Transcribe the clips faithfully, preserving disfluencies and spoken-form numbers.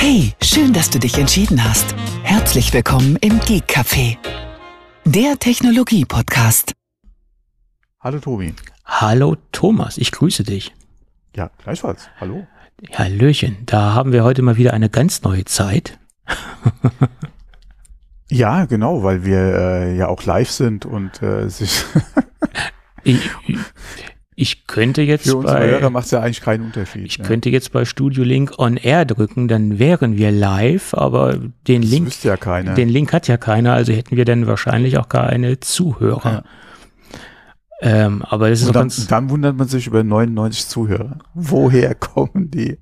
Hey, schön, dass du dich entschieden hast. Herzlich willkommen im Geek Café, der Technologie-Podcast. Hallo Tobi. Hallo Thomas, ich grüße dich. Ja, gleichfalls. Hallo. Hallöchen, da haben wir heute mal wieder eine ganz neue Zeit. Ja, genau, weil wir äh, ja auch live sind und äh, sich ich, ich könnte jetzt für unsere bei, Hörer macht es ja eigentlich keinen Unterschied. Ich ja. könnte jetzt bei Studio Link on Air drücken, dann wären wir live, aber den das Link, wüsste ja keiner. den Link hat ja keiner, also hätten wir dann wahrscheinlich auch keine Zuhörer. Ja. Ähm, aber das ist und auch dann, ganz. dann wundert man sich über neunundneunzig Zuhörer. Woher kommen die?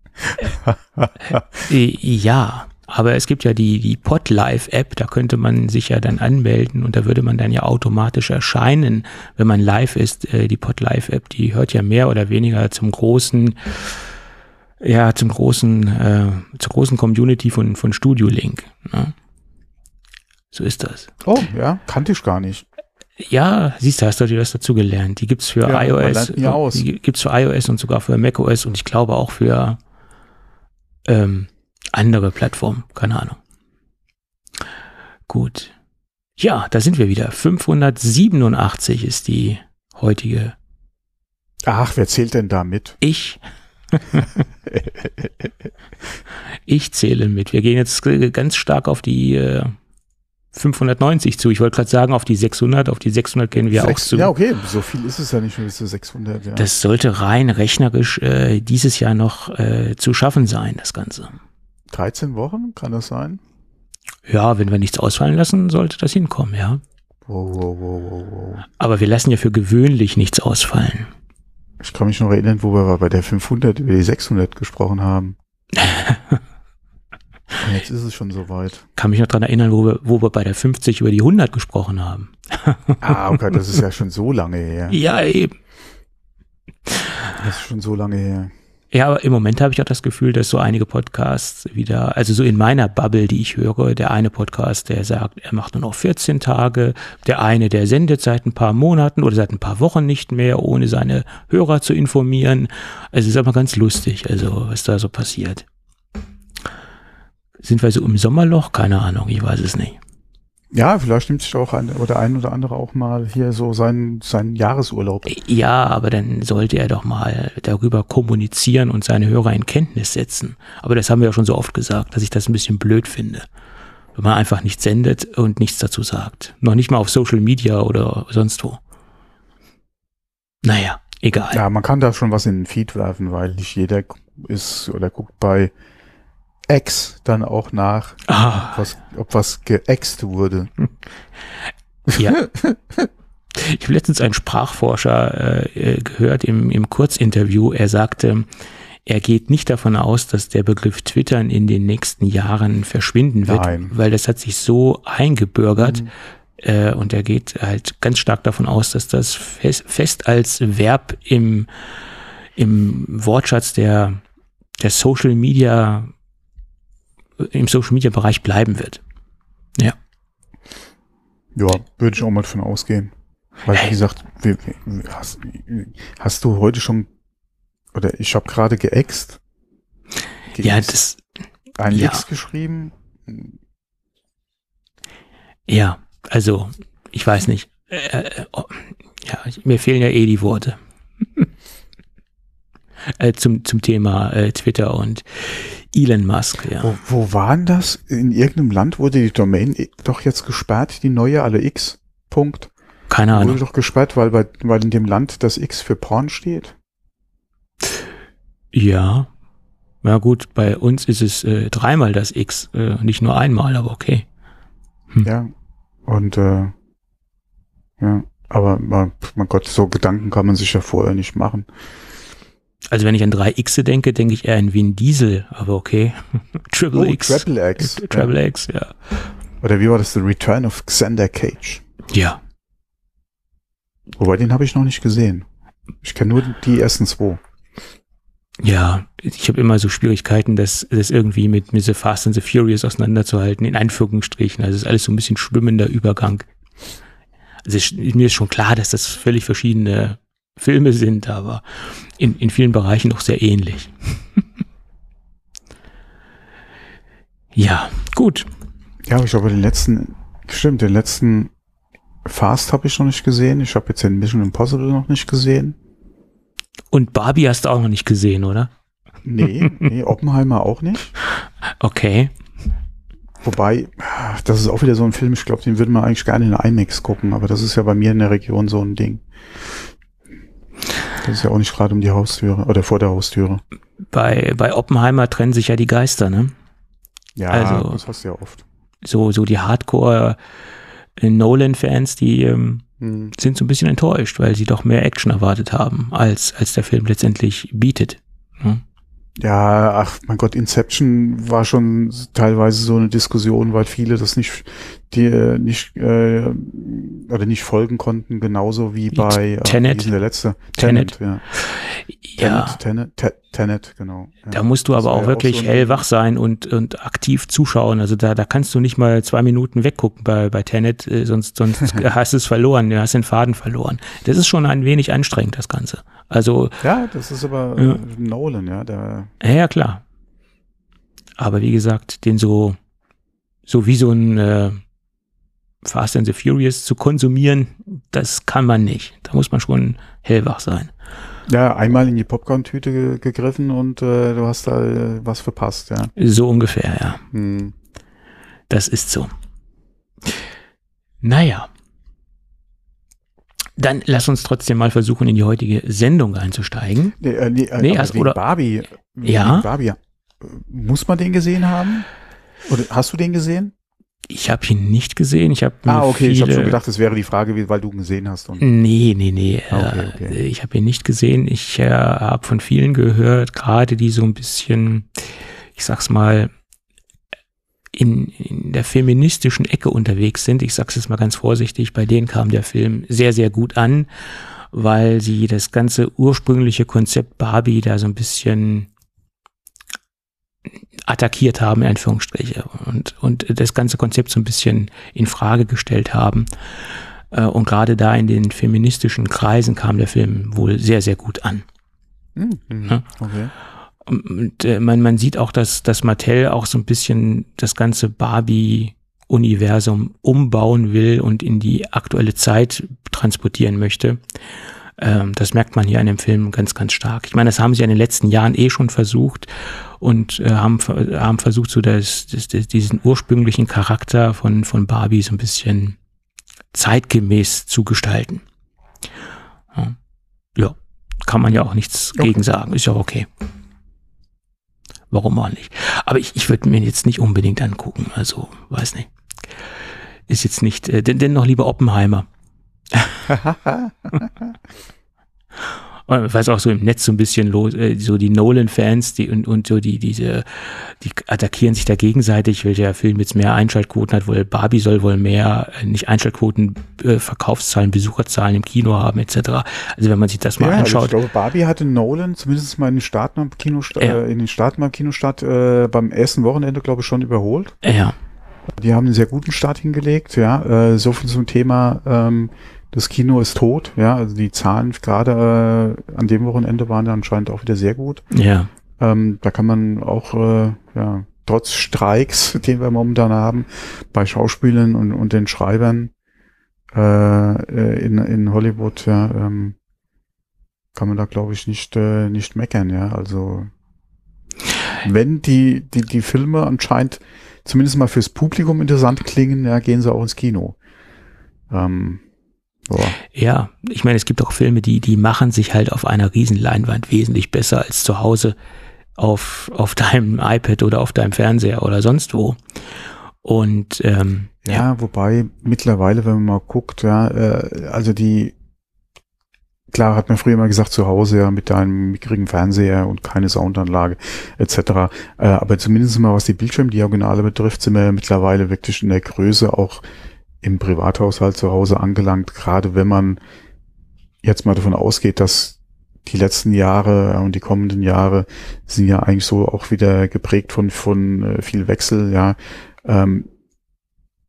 Ja, aber es gibt ja die, die Podlive-App, da könnte man sich ja dann anmelden und da würde man dann ja automatisch erscheinen, wenn man live ist. Die Podlive-App, die hört ja mehr oder weniger zum großen, ja, zum großen, äh, zur großen Community von, von Studio Link. Ne? So ist das. Oh, ja, kannte ich gar nicht. Ja, siehst du, hast du dir was dazu gelernt. Die gibt's für ja, iOS, aus. die gibt's für iOS und sogar für macOS und ich glaube auch für ähm, andere Plattformen, keine Ahnung. Gut. Ja, da sind wir wieder. fünfhundertsiebenundachtzig ist die heutige. Ach, wer zählt denn da mit? Ich. Ich zähle mit. Wir gehen jetzt ganz stark auf die äh, fünfhundertneunzig zu. Ich wollte gerade sagen, auf die sechshundert, auf die sechshundert gehen wir Sechs, auch zu. Ja, okay, so viel ist es ja nicht, bis zu sechshundert. Ja. Das sollte rein rechnerisch äh, dieses Jahr noch äh, zu schaffen sein, das Ganze. dreizehn Wochen, kann das sein? Ja, wenn wir nichts ausfallen lassen, sollte das hinkommen, ja. Wow, wow, wow, wow, wow. Aber wir lassen ja für gewöhnlich nichts ausfallen. Ich kann mich noch erinnern, wo wir bei der fünfhundert über die sechshundert gesprochen haben. Und jetzt ist es schon soweit. Kann mich noch dran erinnern, wo wir, wo wir bei der fünfzig über die hundert gesprochen haben. Ah, okay, das ist ja schon so lange her. Ja, eben. Das ist schon so lange her. Ja, aber im Moment habe ich auch das Gefühl, dass so einige Podcasts wieder, also so in meiner Bubble, die ich höre, der eine Podcast, der sagt, er macht nur noch vierzehn Tage, der eine, der sendet seit ein paar Monaten oder seit ein paar Wochen nicht mehr, ohne seine Hörer zu informieren. Also es ist aber ganz lustig, also was da so passiert. Sind wir so im Sommerloch? Keine Ahnung, ich weiß es nicht. Ja, vielleicht nimmt sich auch ein oder ein oder andere auch mal hier so seinen, seinen Jahresurlaub. Ja, aber dann sollte er doch mal darüber kommunizieren und seine Hörer in Kenntnis setzen. Aber das haben wir ja schon so oft gesagt, dass ich das ein bisschen blöd finde. Wenn man einfach nichts sendet und nichts dazu sagt. Noch nicht mal auf Social Media oder sonst wo. Naja, egal. Ja, man kann da schon was in den Feed werfen, weil nicht jeder ist oder guckt bei X dann auch nach, Ah. ob was, ob was geäxt wurde. Ja. Ich habe letztens einen Sprachforscher äh, gehört im, im Kurzinterview. Er sagte, er geht nicht davon aus, dass der Begriff Twittern in den nächsten Jahren verschwinden wird, Nein. weil das hat sich so eingebürgert. Mhm. Äh, und er geht halt ganz stark davon aus, dass das fest, fest als Verb im, im Wortschatz der, der Social Media im Social Media Bereich bleiben wird. Ja. Ja, würde ich auch mal davon ausgehen. Weil, wie gesagt, wie, wie, hast, hast du heute schon, oder ich habe gerade geäxt. Ge Ja, das. Ein ja. X geschrieben. Ja, also, ich weiß nicht. Äh, oh, ja, ich, mir fehlen ja eh die Worte. äh, zum, zum Thema äh, Twitter und Elon Musk, ja. Wo, wo waren das? In irgendeinem Land wurde die Domain doch jetzt gesperrt, die neue alle X. Punkt. Keine Ahnung. Wurde doch gesperrt, weil, bei, weil in dem Land das X für Porn steht. Ja. Na gut, bei uns ist es äh, dreimal das X, äh, nicht nur einmal, aber okay. Hm. Ja. Und äh, ja, aber mein Gott, so Gedanken kann man sich ja vorher nicht machen. Also wenn ich an drei X denke, denke ich eher an Vin Diesel, aber okay. Triple oh, X. Triple X. Triple ja. X, ja. Oder wie war das? The Return of Xander Cage. Ja. Wobei, den habe ich noch nicht gesehen. Ich kenne nur die ersten zwei. Ja, ich habe immer so Schwierigkeiten, das, das irgendwie mit, mit The Fast and the Furious auseinanderzuhalten, in Anführungsstrichen. Also es ist alles so ein bisschen schwimmender Übergang. Also es, mir ist schon klar, dass das völlig verschiedene Filme sind, aber in, in vielen Bereichen auch sehr ähnlich. Ja, gut. Ja, aber ich glaube, den letzten, stimmt, den letzten Fast habe ich noch nicht gesehen. Ich habe jetzt den Mission Impossible noch nicht gesehen. Und Barbie hast du auch noch nicht gesehen, oder? Nee, nee, Oppenheimer auch nicht. Okay. Wobei, das ist auch wieder so ein Film, ich glaube, den würde man eigentlich gerne in IMAX gucken, aber das ist ja bei mir in der Region so ein Ding. Das ist ja auch nicht gerade um die Haustüre oder vor der Haustüre. Bei, bei Oppenheimer trennen sich ja die Geister, ne? Ja, also, das hast du ja oft. So, so die Hardcore-Nolan-Fans, die ähm, hm. sind so ein bisschen enttäuscht, weil sie doch mehr Action erwartet haben, als, als der Film letztendlich bietet. Ne? Ja, ach mein Gott, Inception war schon teilweise so eine Diskussion, weil viele das nicht, die nicht äh, oder nicht folgen konnten, genauso wie bei äh, Tenet. Wie der letzte Tenet. Tenet, ja. Ja. Tenet, Tenet, Tenet, genau. Ja. Da musst du aber auch wirklich auch so hellwach sein und und aktiv zuschauen. Also da da kannst du nicht mal zwei Minuten weggucken bei bei Tenet, äh, sonst sonst hast du es verloren, du hast den Faden verloren. Das ist schon ein wenig anstrengend, das Ganze. Also ja, das ist aber ja. äh, Nolan, ja, der. Ja, ja, klar. Aber wie gesagt, den so so wie so ein äh, Fast and the Furious zu konsumieren, das kann man nicht. Da muss man schon hellwach sein. Ja, einmal in die Popcorn-Tüte ge gegriffen und äh, du hast da äh, was verpasst, ja. So ungefähr, ja. Hm. Das ist so. Naja. Dann lass uns trotzdem mal versuchen, in die heutige Sendung einzusteigen. Nee, äh, nee, nee hast, oder Barbie. Ja. Barbie. Muss man den gesehen haben? Oder hast du den gesehen? Ich habe ihn nicht gesehen. Ich habe ah, okay. Viele, ich habe schon gedacht, das wäre die Frage, weil du ihn gesehen hast. Und nee, nee, nee. Okay, okay. Äh, ich habe ihn nicht gesehen. Ich äh, habe von vielen gehört, gerade die so ein bisschen, ich sag's mal, in, in der feministischen Ecke unterwegs sind. Ich sag's jetzt mal ganz vorsichtig. Bei denen kam der Film sehr, sehr gut an, weil sie das ganze ursprüngliche Konzept Barbie da so ein bisschen attackiert haben, in Anführungsstriche, und, und das ganze Konzept so ein bisschen in Frage gestellt haben. Und gerade da in den feministischen Kreisen kam der Film wohl sehr, sehr gut an. Mhm. Ja? Okay. Und äh, man, man sieht auch, dass, dass Mattel auch so ein bisschen das ganze Barbie-Universum umbauen will und in die aktuelle Zeit transportieren möchte. Ähm, das merkt man hier in dem Film ganz, ganz stark. Ich meine, das haben sie in den letzten Jahren eh schon versucht und äh, haben, haben versucht, so das, das, das, diesen ursprünglichen Charakter von, von Barbie so ein bisschen zeitgemäß zu gestalten. Ja, ja. Kann man ja auch nichts okay. gegen sagen. Ist ja okay. Warum auch nicht? Aber ich, ich würde mir jetzt nicht unbedingt angucken. Also, weiß nicht. Ist jetzt nicht, äh, denn, denn noch lieber Oppenheimer. Und ich weiß auch so im Netz so ein bisschen los, äh, so die Nolan-Fans, die und, und so die, diese, die attackieren sich da gegenseitig, weil der Film jetzt mehr Einschaltquoten hat, wohl Barbie soll wohl mehr, äh, nicht Einschaltquoten, äh, Verkaufszahlen, Besucherzahlen im Kino haben, et cetera. Also wenn man sich das mal ja, anschaut. Also ich glaube, Barbie hatte Nolan, zumindest mal in den Staaten am Kinostart, ja. äh, in den Staaten am Kinostart, äh, beim ersten Wochenende, glaube ich, schon überholt. Ja. Die haben einen sehr guten Start hingelegt, ja, äh, so viel zum Thema, ähm, das Kino ist tot, ja, also die Zahlen gerade äh, an dem Wochenende waren dann anscheinend auch wieder sehr gut. Ja. Ähm, da kann man auch, äh, ja, trotz Streiks, den wir momentan haben, bei Schauspielern und, und den Schreibern äh, in, in Hollywood, ja, ähm, kann man da, glaube ich, nicht, äh, nicht meckern, ja, also wenn die, die, die Filme anscheinend zumindest mal fürs Publikum interessant klingen, ja, gehen sie auch ins Kino. Ähm, Boah. Ja, ich meine, es gibt auch Filme, die, die machen sich halt auf einer Riesenleinwand wesentlich besser als zu Hause auf, auf deinem iPad oder auf deinem Fernseher oder sonst wo. Und ähm, ja, ja, wobei mittlerweile, wenn man mal guckt, ja, äh, also die, klar hat man früher mal gesagt, zu Hause ja mit deinem mickrigen Fernseher und keine Soundanlage et cetera. Äh, aber zumindest mal, was die Bildschirmdiagonale betrifft, sind wir mittlerweile wirklich in der Größe auch im Privathaushalt zu Hause angelangt, gerade wenn man jetzt mal davon ausgeht, dass die letzten Jahre und die kommenden Jahre sind ja eigentlich so auch wieder geprägt von von viel Wechsel, ja. Ähm,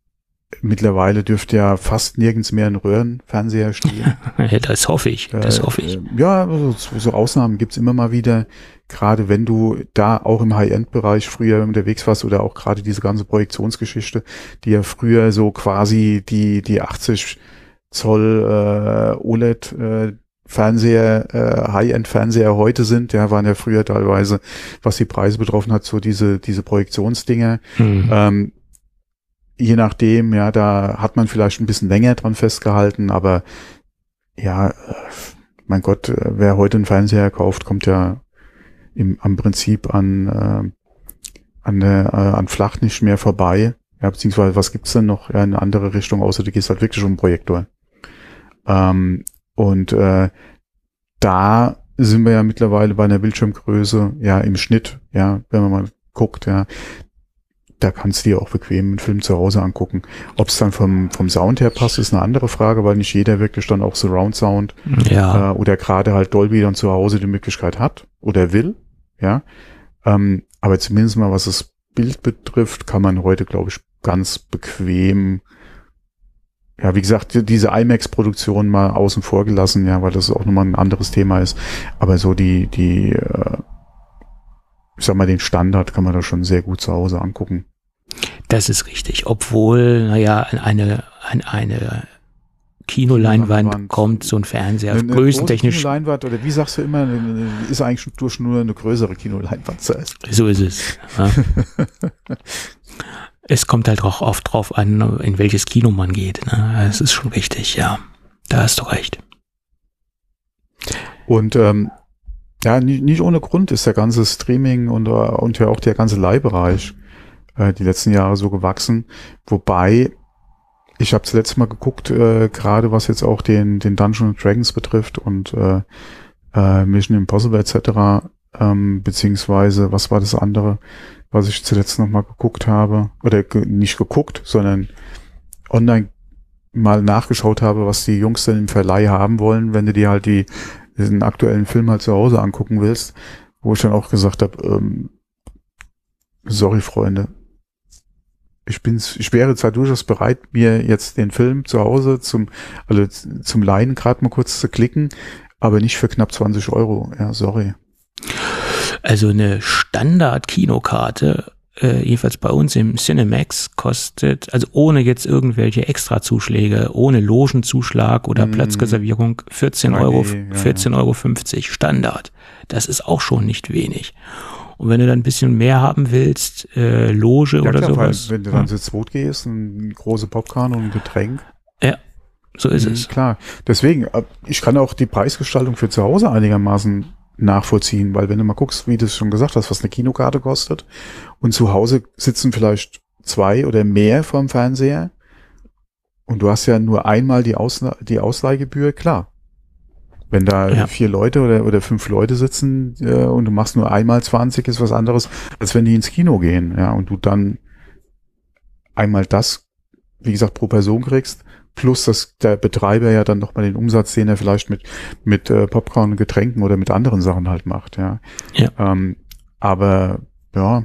mittlerweile dürfte ja fast nirgends mehr ein Röhrenfernseher stehen. Das hoffe ich, das hoffe ich. Äh, ja, so, so Ausnahmen gibt's immer mal wieder. Gerade wenn du da auch im High-End-Bereich früher unterwegs warst oder auch gerade diese ganze Projektionsgeschichte, die ja früher so quasi die die achtzig Zoll äh, O L E D äh, Fernseher, äh, High-End-Fernseher heute sind, ja, waren ja früher teilweise, was die Preise betroffen hat, so diese diese Projektionsdinger. Mhm. Ähm, je nachdem, ja, da hat man vielleicht ein bisschen länger dran festgehalten, aber ja, mein Gott, wer heute einen Fernseher kauft, kommt ja im am Prinzip an äh, an äh, an flach nicht mehr vorbei. Ja, beziehungsweise was gibt's denn noch ja, in eine andere Richtung, außer du gehst halt wirklich um den Projektor. Ähm, und äh, da sind wir ja mittlerweile bei einer Bildschirmgröße, ja, im Schnitt, ja, wenn man mal guckt, ja, da kannst du dir auch bequem einen Film zu Hause angucken. Ob es dann vom vom Sound her passt, ist eine andere Frage, weil nicht jeder wirklich dann auch Surround Sound ja. äh, oder gerade halt Dolby dann zu Hause die Möglichkeit hat oder will, ja. Ähm, aber zumindest mal, was das Bild betrifft, kann man heute, glaube ich, ganz bequem, ja, wie gesagt, diese IMAX-Produktion mal außen vor gelassen, ja, weil das auch nochmal ein anderes Thema ist. Aber so die, die, äh, ich sag mal, den Standard kann man da schon sehr gut zu Hause angucken. Das ist richtig. Obwohl, naja, eine, eine, eine Kinoleinwand Leinwand. kommt, so ein Fernseher, eine, eine größentechnisch. Kinoleinwand, oder wie sagst du immer, ist eigentlich durch nur eine größere Kinoleinwand zu essen. So ist es. Ja. Es kommt halt auch oft drauf an, in welches Kino man geht. Ne? Das ist schon richtig, ja. Da hast du recht. Und ähm, ja, nicht, nicht ohne Grund ist der ganze Streaming und, und ja auch der ganze Leihbereich äh, die letzten Jahre so gewachsen. Wobei, ich habe zuletzt mal geguckt, äh, gerade was jetzt auch den, den Dungeons and Dragons betrifft und äh, äh, Mission Impossible et cetera, ähm, beziehungsweise, was war das andere, was ich zuletzt noch mal geguckt habe, oder ge- nicht geguckt, sondern online mal nachgeschaut habe, was die Jungs denn im Verleih haben wollen, wenn du dir halt die diesen aktuellen Film halt zu Hause angucken willst, wo ich dann auch gesagt habe, ähm, sorry Freunde, ich bin's, ich wäre zwar durchaus bereit, mir jetzt den Film zu Hause zum, also zum Leihen gerade mal kurz zu klicken, aber nicht für knapp zwanzig Euro, ja, sorry. Also eine Standard-Kinokarte, äh, jedenfalls bei uns im Cinemax, kostet, also ohne jetzt irgendwelche Extrazuschläge, ohne Logenzuschlag oder mm. Platzreservierung, vierzehn Euro, ja, vierzehn Euro fünfzig Standard. Das ist auch schon nicht wenig. Und wenn du dann ein bisschen mehr haben willst, äh, Loge ja, oder klar, sowas. Wenn du dann zu zweit gehst, eine große Popcorn und ein Getränk. Ja, so ist mhm, es. Klar. Deswegen, ich kann auch die Preisgestaltung für zu Hause einigermaßen nachvollziehen, weil wenn du mal guckst, wie du es schon gesagt hast, was eine Kinokarte kostet und zu Hause sitzen vielleicht zwei oder mehr vorm Fernseher und du hast ja nur einmal die, Ausle- die Ausleihgebühr, klar. Wenn da ja. vier Leute oder, oder fünf Leute sitzen äh, und du machst nur einmal zwanzig, ist was anderes, als wenn die ins Kino gehen, ja, und du dann einmal das, wie gesagt, pro Person kriegst, plus dass der Betreiber ja dann nochmal den Umsatz, den er vielleicht mit mit äh, Popcorn, Getränken oder mit anderen Sachen halt macht, ja. ja. Ähm, aber ja,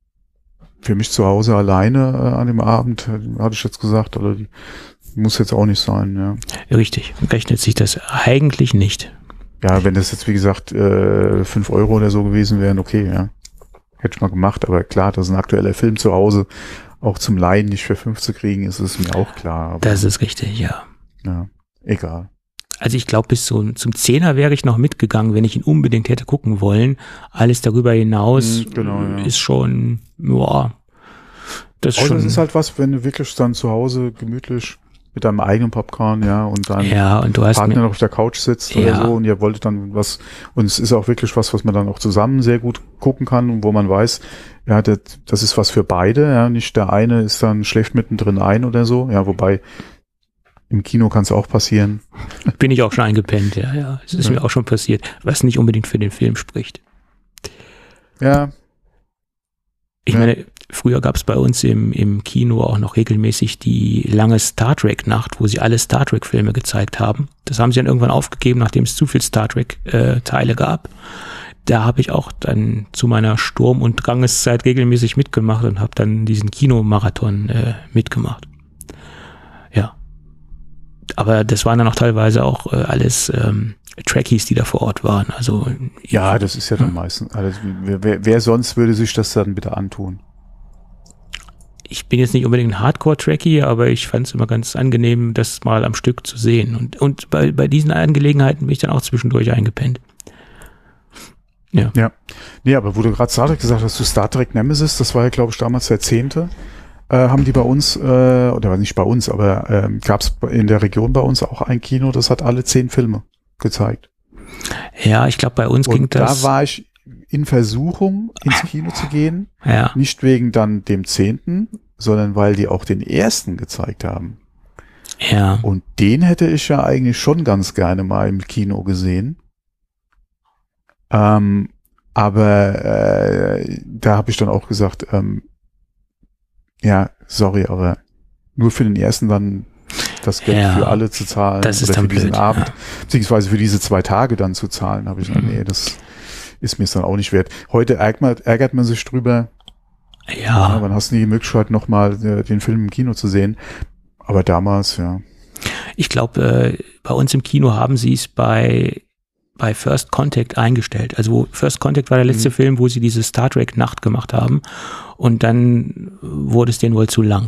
für mich zu Hause alleine äh, an dem Abend, hatte ich jetzt gesagt, oder die, muss jetzt auch nicht sein, ja. Richtig, rechnet sich das eigentlich nicht. Ja, wenn das jetzt wie gesagt äh, fünf Euro oder so gewesen wären, okay, ja. Hätte ich mal gemacht, aber klar, das ist ein aktueller Film zu Hause. Auch zum Leihen nicht für fünf zu kriegen, ist es mir auch klar. Aber, das ist richtig, ja. Ja, egal. Also ich glaube, bis so zum Zehner wäre ich noch mitgegangen, wenn ich ihn unbedingt hätte gucken wollen. Alles darüber hinaus hm, genau, ja. ist schon, boah, das ist schon. schon. Das ist halt was, wenn du wirklich dann zu Hause gemütlich mit deinem eigenen Popcorn, ja, und dann ja, und du hast Partner noch auf der Couch sitzt ja. oder so und ihr wolltet dann was, und es ist auch wirklich was, was man dann auch zusammen sehr gut gucken kann und wo man weiß, ja, das, das ist was für beide, ja, nicht der eine ist dann, schläft mittendrin ein oder so, ja, wobei im Kino kann es auch passieren. Bin ich auch schon eingepennt, ja, ja, es ist ja. mir auch schon passiert, was nicht unbedingt für den Film spricht. Ja. Ich ja. meine, früher gab es bei uns im, im Kino auch noch regelmäßig die lange Star Trek-Nacht, wo sie alle Star Trek-Filme gezeigt haben. Das haben sie dann irgendwann aufgegeben, nachdem es zu viel Star Trek-Teile äh, gab. Da habe ich auch dann zu meiner Sturm- und Drangeszeit regelmäßig mitgemacht und habe dann diesen Kinomarathon äh, mitgemacht. aber das waren dann auch teilweise auch äh, alles ähm, Trekkies, die da vor Ort waren. Also ja, das ist ja dann meistens. Also, wer, wer sonst würde sich das dann bitte antun? Ich bin jetzt nicht unbedingt ein Hardcore-Trekkie, aber ich fand es immer ganz angenehm, das mal am Stück zu sehen. Und, und bei, bei diesen Angelegenheiten bin ich dann auch zwischendurch eingepennt. Ja. Ja. Nee, aber wo du gerade Star Trek gesagt hast, du Star Trek Nemesis, das war ja, glaube ich, damals der zehnte. Äh, haben die bei uns, äh, oder nicht bei uns, aber äh, gab es in der Region bei uns auch ein Kino, das hat alle zehn Filme gezeigt. Ja, ich glaube, bei uns und ging das. Da war ich in Versuchung, ins Kino zu gehen. Ja. Nicht wegen dann dem zehnten, sondern weil die auch den ersten gezeigt haben. Ja. Und den hätte ich ja eigentlich schon ganz gerne mal im Kino gesehen. Ähm, aber äh, da habe ich dann auch gesagt, ähm, ja, sorry, aber nur für den ersten dann das Geld ja, für alle zu zahlen das ist oder dann für diesen blöd, Abend, ja. beziehungsweise für diese zwei Tage dann zu zahlen, habe ich gesagt, Mhm. nee, das ist mir dann auch nicht wert. Heute ärgert man, ärgert man sich drüber, Ja. ja, dann hast du die Möglichkeit, nochmal äh, den Film im Kino zu sehen. Aber damals, ja. Ich glaube, äh, bei uns im Kino haben sie es bei bei First Contact eingestellt. Also wo First Contact war der letzte Mhm. Film, wo sie diese Star Trek Nacht gemacht haben und dann wurde es denen wohl zu lang.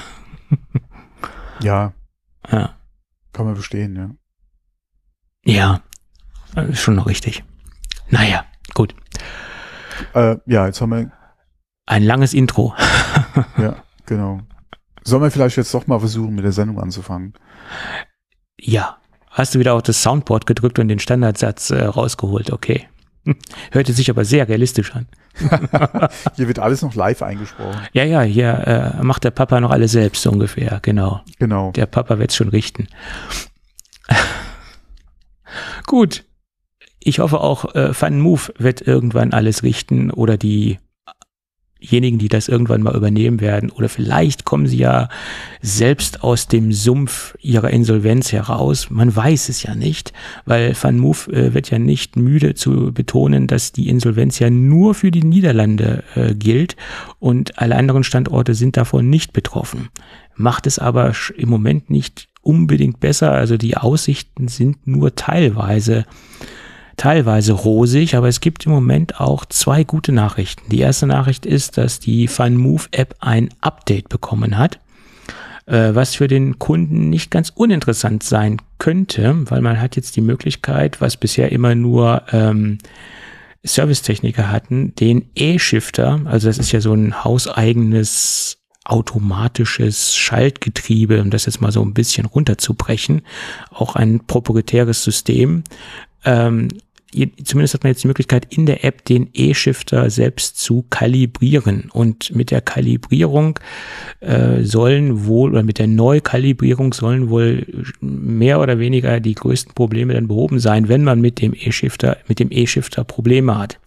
Ja, Ja. kann man verstehen, ja. Ja, äh, schon noch richtig. Naja, gut. Äh, ja, jetzt haben wir, Ein langes Intro. ja, genau. Sollen wir vielleicht jetzt doch mal versuchen, mit der Sendung anzufangen? Ja. Hast du wieder auf das Soundboard gedrückt und den Standardsatz äh, rausgeholt? Okay. Hörte sich aber sehr realistisch an. Hier wird alles noch live eingesprochen. Ja, ja, hier äh, macht der Papa noch alles selbst so ungefähr, genau. Genau. Der Papa wird es schon richten. Gut. Ich hoffe auch, äh, FunMove wird irgendwann alles richten oder diejenigen, die das irgendwann mal übernehmen werden. Oder vielleicht kommen sie ja selbst aus dem Sumpf ihrer Insolvenz heraus. Man weiß es ja nicht, weil FunMove äh, wird ja nicht müde zu betonen, dass die Insolvenz ja nur für die Niederlande äh, gilt und alle anderen Standorte sind davon nicht betroffen. Macht es aber im Moment nicht unbedingt besser. Also die Aussichten sind nur teilweise teilweise rosig, aber es gibt im Moment auch zwei gute Nachrichten. Die erste Nachricht ist, dass die FunMove-App ein Update bekommen hat, äh, was für den Kunden nicht ganz uninteressant sein könnte, weil man hat jetzt die Möglichkeit, was bisher immer nur ähm, Servicetechniker hatten, den E-Shifter, also das ist ja so ein hauseigenes automatisches Schaltgetriebe, um das jetzt mal so ein bisschen runterzubrechen, auch ein proprietäres System. Ähm, Zumindest hat man jetzt die Möglichkeit, in der App den E-Shifter selbst zu kalibrieren. Und mit der Kalibrierung äh, sollen wohl, oder mit der Neukalibrierung sollen wohl mehr oder weniger die größten Probleme dann behoben sein, wenn man mit dem E-Shifter, mit dem E-Shifter Probleme hat.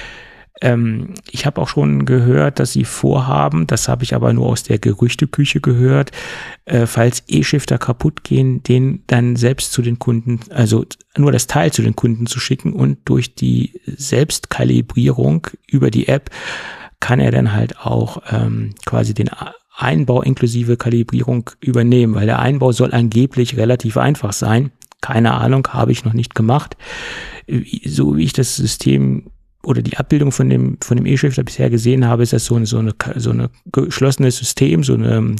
Ähm, ich habe auch schon gehört, dass sie vorhaben, das habe ich aber nur aus der Gerüchteküche gehört, äh, falls E-Shifter kaputt gehen, den dann selbst zu den Kunden, also nur das Teil zu den Kunden zu schicken und durch die Selbstkalibrierung über die App kann er dann halt auch ähm, quasi den Einbau inklusive Kalibrierung übernehmen, weil der Einbau soll angeblich relativ einfach sein. Keine Ahnung, habe ich noch nicht gemacht. So wie ich das System oder die Abbildung von dem von dem E-Shifter bisher gesehen habe, ist das so eine so eine so eine geschlossenes System, so eine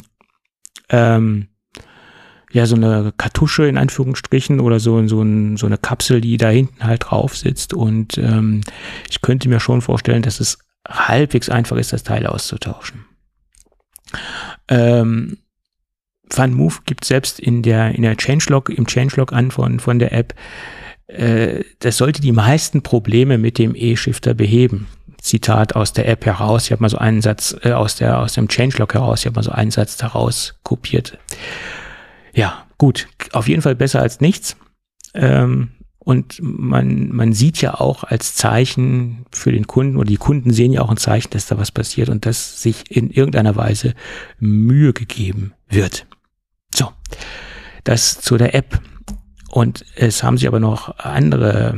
ähm, ja so eine Kartusche in Anführungsstrichen oder so so ein, so eine Kapsel, die da hinten halt drauf sitzt und ähm, ich könnte mir schon vorstellen, dass es halbwegs einfach ist, das Teil auszutauschen. Ähm, FunMove gibt selbst in der in der Changelog im Changelog an von von der App. Das sollte die meisten Probleme mit dem E-Shifter beheben. Zitat aus der App heraus. Ich habe mal so einen Satz äh, aus der aus dem Changelog heraus. Ich habe mal so einen Satz daraus kopiert. Ja, gut. Auf jeden Fall besser als nichts. Ähm, und man man sieht ja auch als Zeichen für den Kunden oder die Kunden sehen ja auch ein Zeichen, dass da was passiert und dass sich in irgendeiner Weise Mühe gegeben wird. So, das zu der App. Und es haben sich aber noch andere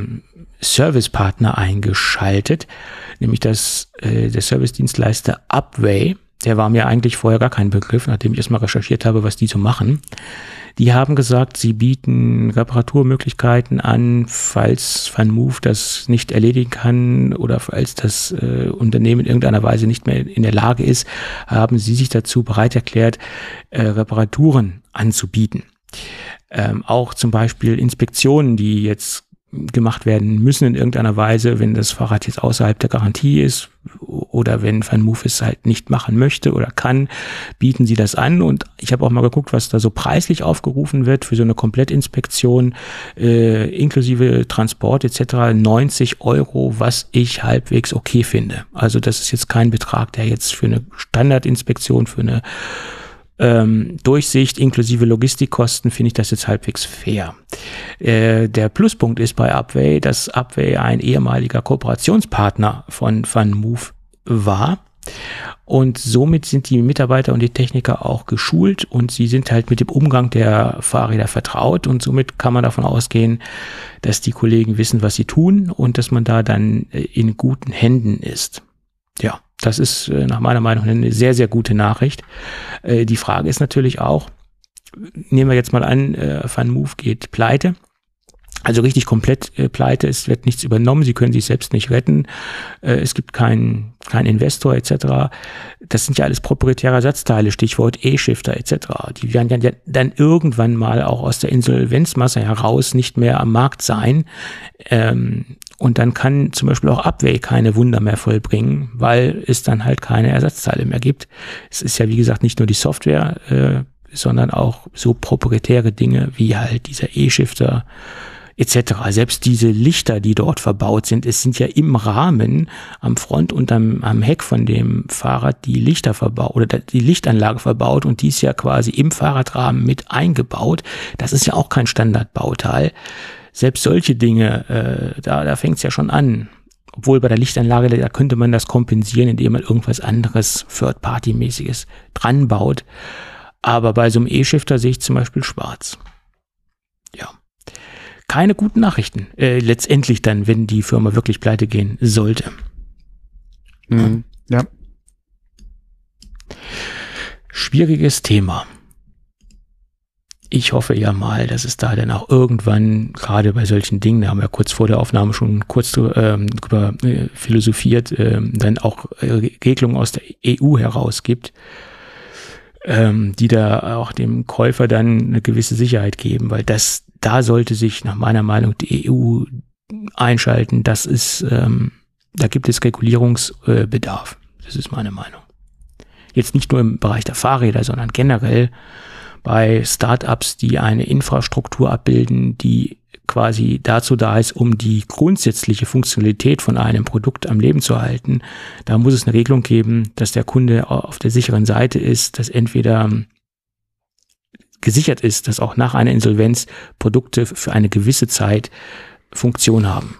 Servicepartner eingeschaltet, nämlich das, äh, der Servicedienstleister Upway, der war mir eigentlich vorher gar kein Begriff, nachdem ich erstmal recherchiert habe, was die so machen. Die haben gesagt, sie bieten Reparaturmöglichkeiten an, falls VanMoof das nicht erledigen kann oder falls das äh, Unternehmen in irgendeiner Weise nicht mehr in der Lage ist, haben sie sich dazu bereit erklärt, äh, Reparaturen anzubieten. Ähm, auch zum Beispiel Inspektionen, die jetzt gemacht werden müssen in irgendeiner Weise, wenn das Fahrrad jetzt außerhalb der Garantie ist oder wenn VanMoof es halt nicht machen möchte oder kann, bieten sie das an. Und ich habe auch mal geguckt, was da so preislich aufgerufen wird für so eine Komplettinspektion, äh, inklusive Transport et cetera neunzig Euro, was ich halbwegs okay finde. Also das ist jetzt kein Betrag, der jetzt für eine Standardinspektion, für eine Ähm, Durchsicht inklusive Logistikkosten finde ich das jetzt halbwegs fair. Äh, der Pluspunkt ist bei Upway, dass Upway ein ehemaliger Kooperationspartner von VanMoof war und somit sind die Mitarbeiter und die Techniker auch geschult und sie sind halt mit dem Umgang der Fahrräder vertraut und somit kann man davon ausgehen, dass die Kollegen wissen, was sie tun und dass man da dann in guten Händen ist. Ja, das ist äh, nach meiner Meinung eine sehr, sehr gute Nachricht. Äh, die Frage ist natürlich auch, nehmen wir jetzt mal an, äh, VanMoof geht pleite, also richtig komplett äh, pleite, es wird nichts übernommen, sie können sich selbst nicht retten, äh, es gibt keinen kein Investor et cetera. Das sind ja alles proprietäre Ersatzteile, Stichwort E-Shifter et cetera. Die werden ja dann irgendwann mal auch aus der Insolvenzmasse heraus nicht mehr am Markt sein. Ähm, Und dann kann zum Beispiel auch Upway keine Wunder mehr vollbringen, weil es dann halt keine Ersatzteile mehr gibt. Es ist ja, wie gesagt, nicht nur die Software, äh, sondern auch so proprietäre Dinge wie halt dieser E-Shifter et cetera. Selbst diese Lichter, die dort verbaut sind, es sind ja im Rahmen am Front und am, am Heck von dem Fahrrad die Lichter verbaut oder die Lichtanlage verbaut und die ist ja quasi im Fahrradrahmen mit eingebaut. Das ist ja auch kein Standardbauteil. Selbst solche Dinge, äh, da, da fängt es ja schon an. Obwohl bei der Lichtanlage, da könnte man das kompensieren, indem man irgendwas anderes, Third-Party-mäßiges dran baut. Aber bei so einem E-Shifter sehe ich zum Beispiel schwarz. Ja. Keine guten Nachrichten. Äh, letztendlich dann, wenn die Firma wirklich pleite gehen sollte. Mhm. Ja. Schwieriges Thema. Ich hoffe ja mal, dass es da dann auch irgendwann, gerade bei solchen Dingen, da haben wir kurz vor der Aufnahme schon kurz ähm, drüber äh, philosophiert, ähm, dann auch äh, Regelungen aus der E U heraus gibt, ähm, die da auch dem Käufer dann eine gewisse Sicherheit geben, weil das, da sollte sich nach meiner Meinung die E U einschalten. Das ist, ähm, da gibt es Regulierungsbedarf. Äh, das ist meine Meinung. Jetzt nicht nur im Bereich der Fahrräder, sondern generell bei Startups, die eine Infrastruktur abbilden, die quasi dazu da ist, um die grundsätzliche Funktionalität von einem Produkt am Leben zu erhalten. Da muss es eine Regelung geben, dass der Kunde auf der sicheren Seite ist, dass entweder gesichert ist, dass auch nach einer Insolvenz Produkte für eine gewisse Zeit Funktion haben.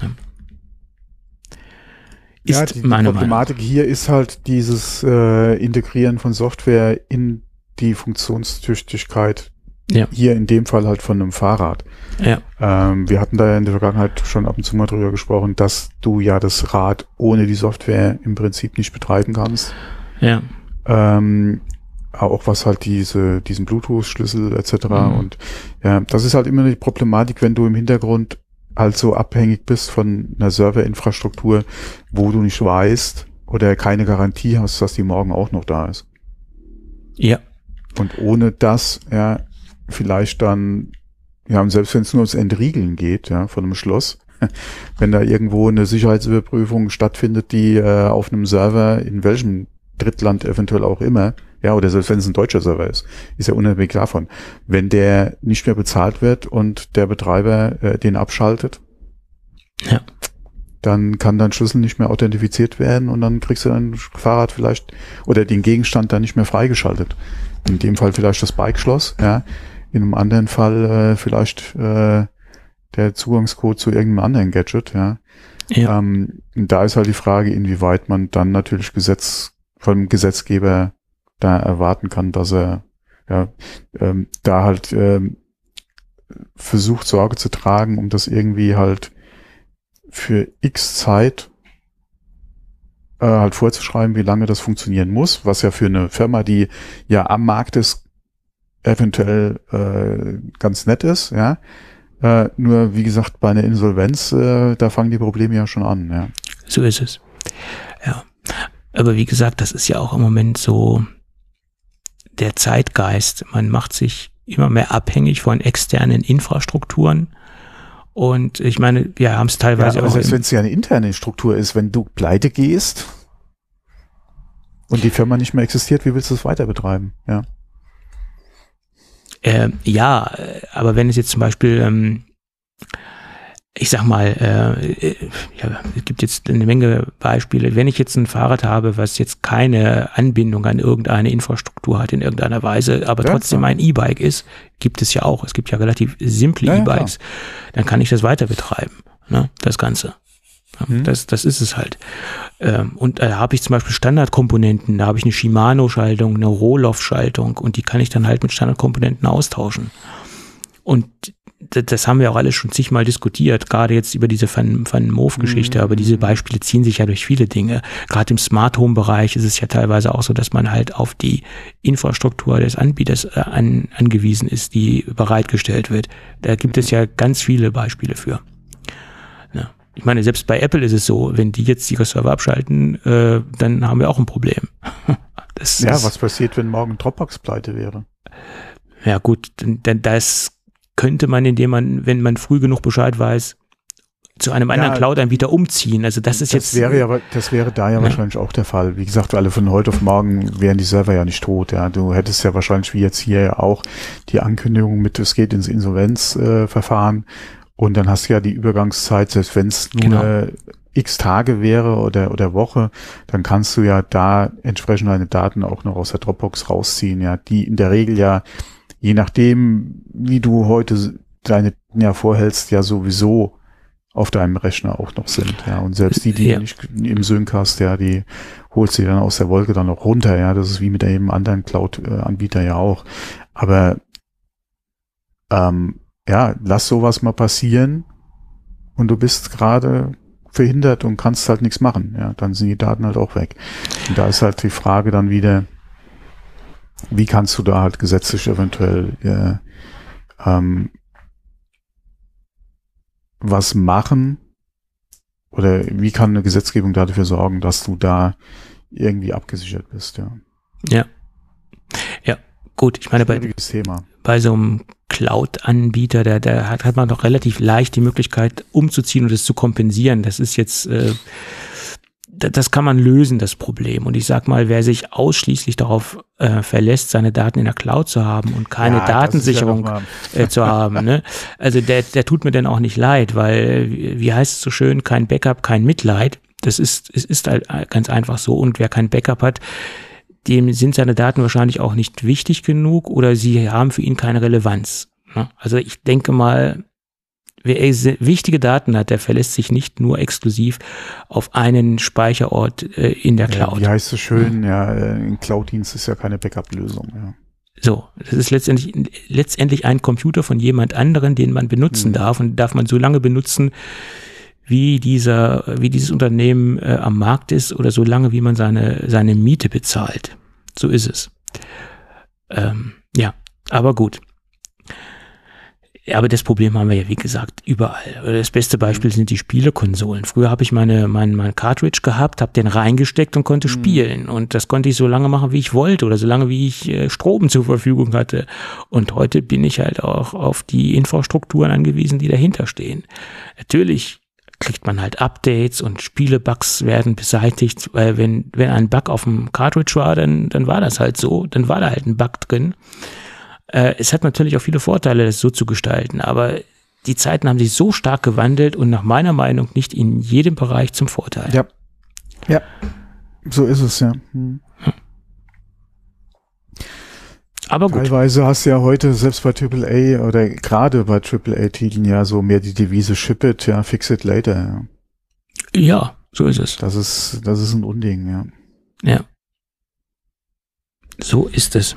Ist ja, die, die meine Problematik Meinung. Hier ist halt dieses äh, Integrieren von Software in die Funktionstüchtigkeit, Ja. hier in dem Fall halt von einem Fahrrad. Ja. Ähm, wir hatten da ja in der Vergangenheit schon ab und zu mal drüber gesprochen, dass du ja das Rad ohne die Software im Prinzip nicht betreiben kannst. Ja. Ähm, auch was halt diese, diesen Bluetooth-Schlüssel et cetera. Mhm. Und ja, das ist halt immer die Problematik, wenn du im Hintergrund halt so abhängig bist von einer Serverinfrastruktur, wo du nicht weißt oder keine Garantie hast, dass die morgen auch noch da ist. Ja. Und ohne das, ja, vielleicht dann, ja, und selbst wenn es nur ums Entriegeln geht, ja, von einem Schloss, wenn da irgendwo eine Sicherheitsüberprüfung stattfindet, die äh, auf einem Server, in welchem Drittland eventuell auch immer, ja, oder selbst wenn es ein deutscher Server ist, ist ja unabhängig davon, wenn der nicht mehr bezahlt wird und der Betreiber äh, den abschaltet, Ja. dann kann dein Schlüssel nicht mehr authentifiziert werden und dann kriegst du dein Fahrrad vielleicht oder den Gegenstand dann nicht mehr freigeschaltet. In dem Fall vielleicht das Bikeschloss, ja. In einem anderen Fall äh, vielleicht äh, der Zugangscode zu irgendeinem anderen Gadget, ja. Ja. Ähm, da ist halt die Frage, inwieweit man dann natürlich Gesetz vom Gesetzgeber da erwarten kann, dass er ja ähm, da halt ähm, versucht, Sorge zu tragen, um das irgendwie halt für X Zeit äh, halt vorzuschreiben, wie lange das funktionieren muss, was ja für eine Firma, die ja am Markt ist, eventuell äh, ganz nett ist, ja. Äh, nur, wie gesagt, bei einer Insolvenz, äh, da fangen die Probleme ja schon an, ja. So ist es. Ja. Aber wie gesagt, das ist ja auch im Moment so der Zeitgeist. Man macht sich immer mehr abhängig von externen Infrastrukturen. Und ich meine, wir haben es teilweise ja, aber auch. Selbst wenn es ja eine interne Struktur ist, wenn du pleite gehst und die Firma nicht mehr existiert, wie willst du es weiter betreiben? Ja. Äh, ja, aber wenn es jetzt zum Beispiel, ähm, ich sag mal, äh, ja, es gibt jetzt eine Menge Beispiele. Wenn ich jetzt ein Fahrrad habe, was jetzt keine Anbindung an irgendeine Infrastruktur hat in irgendeiner Weise, aber ja, trotzdem klar. ein E-Bike ist, gibt es ja auch. Es gibt ja relativ simple ja, E-Bikes. Ja, dann kann ich das weiter betreiben, ne, das Ganze. Ja, hm. das, das ist es halt. Ähm, und da habe ich zum Beispiel Standardkomponenten, da habe ich eine Shimano-Schaltung, eine Rohloff-Schaltung und die kann ich dann halt mit Standardkomponenten austauschen. Und das, das haben wir auch alles schon zigmal diskutiert, gerade jetzt über diese Van, Van Moof-Geschichte, Mhm. aber diese Beispiele ziehen sich ja durch viele Dinge. Gerade im Smart Home-Bereich ist es ja teilweise auch so, dass man halt auf die Infrastruktur des Anbieters äh, an, angewiesen ist, die bereitgestellt wird. Da gibt es ja ganz viele Beispiele für. Ja. Ich meine, selbst bei Apple ist es so, wenn die jetzt ihre Server abschalten, äh, dann haben wir auch ein Problem. Das ja ist, was passiert, wenn morgen Dropbox pleite wäre? Ja gut, denn das könnte man, indem man, wenn man früh genug Bescheid weiß, zu einem anderen Ja, Cloud-Anbieter umziehen. Also das ist das jetzt. Wäre ja, das wäre da ja, Ja. wahrscheinlich auch der Fall. Wie gesagt, alle von heute auf morgen wären die Server ja nicht tot. Ja, du hättest ja wahrscheinlich wie jetzt hier ja auch die Ankündigung mit, es geht ins Insolvenzverfahren äh, und dann hast du ja die Übergangszeit, selbst wenn es nur Genau. x Tage wäre oder oder Woche, dann kannst du ja da entsprechend deine Daten auch noch aus der Dropbox rausziehen. Ja, die in der Regel ja, je nachdem, wie du heute deine ja vorhältst, ja sowieso auf deinem Rechner auch noch sind, ja. Und selbst die, die Ja. du nicht im Sync hast, ja, die holst du dann aus der Wolke dann noch runter, ja. Das ist wie mit jedem anderen Cloud-Anbieter ja auch. Aber ähm, ja, lass sowas mal passieren und du bist gerade verhindert und kannst halt nichts machen, ja. Dann sind die Daten halt auch weg. Und da ist halt die Frage dann wieder, wie kannst du da halt gesetzlich eventuell äh, ähm, was machen oder wie kann eine Gesetzgebung dafür sorgen, dass du da irgendwie abgesichert bist, ja. Ja. Ja, gut. Ich meine, bei, Schwieriges Thema. bei so einem Cloud-Anbieter, da, da hat, hat man doch relativ leicht die Möglichkeit umzuziehen und das zu kompensieren. Das ist jetzt, äh, das kann man lösen, das Problem. Und ich sag mal, wer sich ausschließlich darauf äh, verlässt, seine Daten in der Cloud zu haben und keine Ja, Datensicherung das ist ja noch mal- äh, zu haben, ne? Also der, der tut mir dann auch nicht leid, weil, wie wie heißt es so schön, kein Backup, kein Mitleid. Das ist, es ist halt ganz einfach so. Und wer kein Backup hat, dem sind seine Daten wahrscheinlich auch nicht wichtig genug oder sie haben für ihn keine Relevanz. Ne? Also ich denke mal, wer wichtige Daten hat, der verlässt sich nicht nur exklusiv auf einen Speicherort äh, in der Cloud. Ja, wie heißt es schön, ja, ja ein Cloud-Dienst ist ja keine Backup-Lösung, ja. So, das ist letztendlich, letztendlich ein Computer von jemand anderen, den man benutzen Hm. darf und darf man so lange benutzen, wie dieser, wie dieses Unternehmen äh, am Markt ist oder so lange, wie man seine, seine Miete bezahlt. So ist es. Ähm, ja, aber gut. Aber das Problem haben wir ja, wie gesagt, überall. Das beste Beispiel sind die Spielekonsolen. Früher habe ich meine, mein, mein Cartridge gehabt, habe den reingesteckt und konnte Mhm. spielen. Und das konnte ich so lange machen, wie ich wollte oder so lange, wie ich äh, Strom zur Verfügung hatte. Und heute bin ich halt auch auf die Infrastrukturen angewiesen, die dahinter stehen. Natürlich kriegt man halt Updates und Spielebugs werden beseitigt, weil wenn, wenn ein Bug auf dem Cartridge war, dann, dann war das halt so, dann war da halt ein Bug drin. Äh, es hat natürlich auch viele Vorteile, das so zu gestalten, aber die Zeiten haben sich so stark gewandelt und nach meiner Meinung nicht in jedem Bereich zum Vorteil. Ja. Ja. So ist es, ja. Hm. Aber gut. Teilweise hast du ja heute selbst bei Triple A oder gerade bei Triple A-Titeln ja so mehr die Devise ship it, ja, fix it later. Ja. Ja, so ist es. Das ist, das ist ein Unding, ja. Ja. So ist es.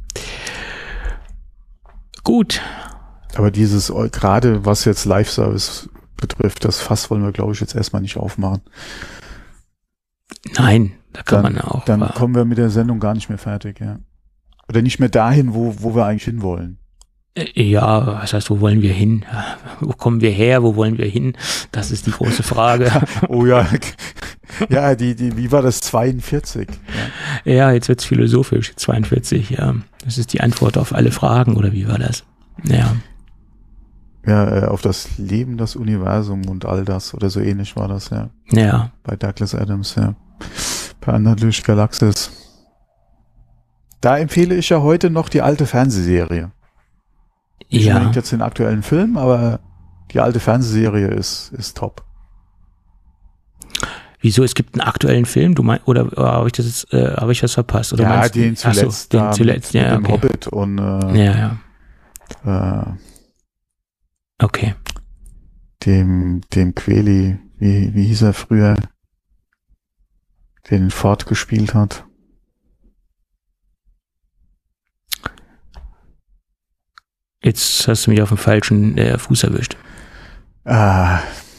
Gut. Aber dieses, gerade was jetzt Live-Service betrifft, das Fass wollen wir, glaube ich, jetzt erstmal nicht aufmachen. Nein, da kann dann, man auch. Dann äh, kommen wir mit der Sendung gar nicht mehr fertig, ja. Oder nicht mehr dahin, wo, wo wir eigentlich hinwollen. Ja, was heißt, wo wollen wir hin? Wo kommen wir her? Wo wollen wir hin? Das ist die große Frage. Oh ja, ja, die, die, wie war das, zweiundvierzig? Ja, ja, jetzt wird's philosophisch, zweiundvierzig, ja. Das ist die Antwort auf alle Fragen, oder wie war das? Ja. Ja, auf das Leben, das Universum und all das, oder so ähnlich war das, ja. Ja. Bei Douglas Adams, ja. Bei Under durch Galaxis. Da empfehle ich ja heute noch die alte Fernsehserie. Nicht Ja. unbedingt jetzt den aktuellen Film, aber die alte Fernsehserie ist, ist top. Wieso? Es gibt einen aktuellen Film, du meinst, oder, oder habe ich das jetzt, äh, habe ich das verpasst? Oder ja, meinst, den zuletzt, so, den da zuletzt, mit, ja, mit dem okay. Hobbit und äh, Ja, ja. äh, Okay. dem, dem Queli, wie, wie hieß er früher, den Ford gespielt hat. Jetzt hast du mich auf dem falschen äh, Fuß erwischt. Ah.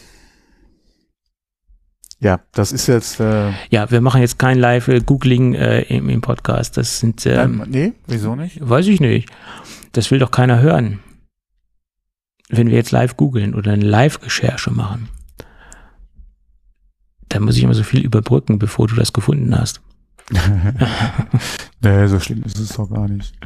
Ja, das ist jetzt äh, Ja, wir machen jetzt kein Live-Googling äh, im, im Podcast. Das sind, ähm, ähm, nee, wieso nicht? weiß ich nicht. Das will doch keiner hören. Wenn wir jetzt live googeln oder eine Live-Recherche machen, dann muss ich immer so viel überbrücken, bevor du das gefunden hast. Nee, so schlimm ist es doch gar nicht.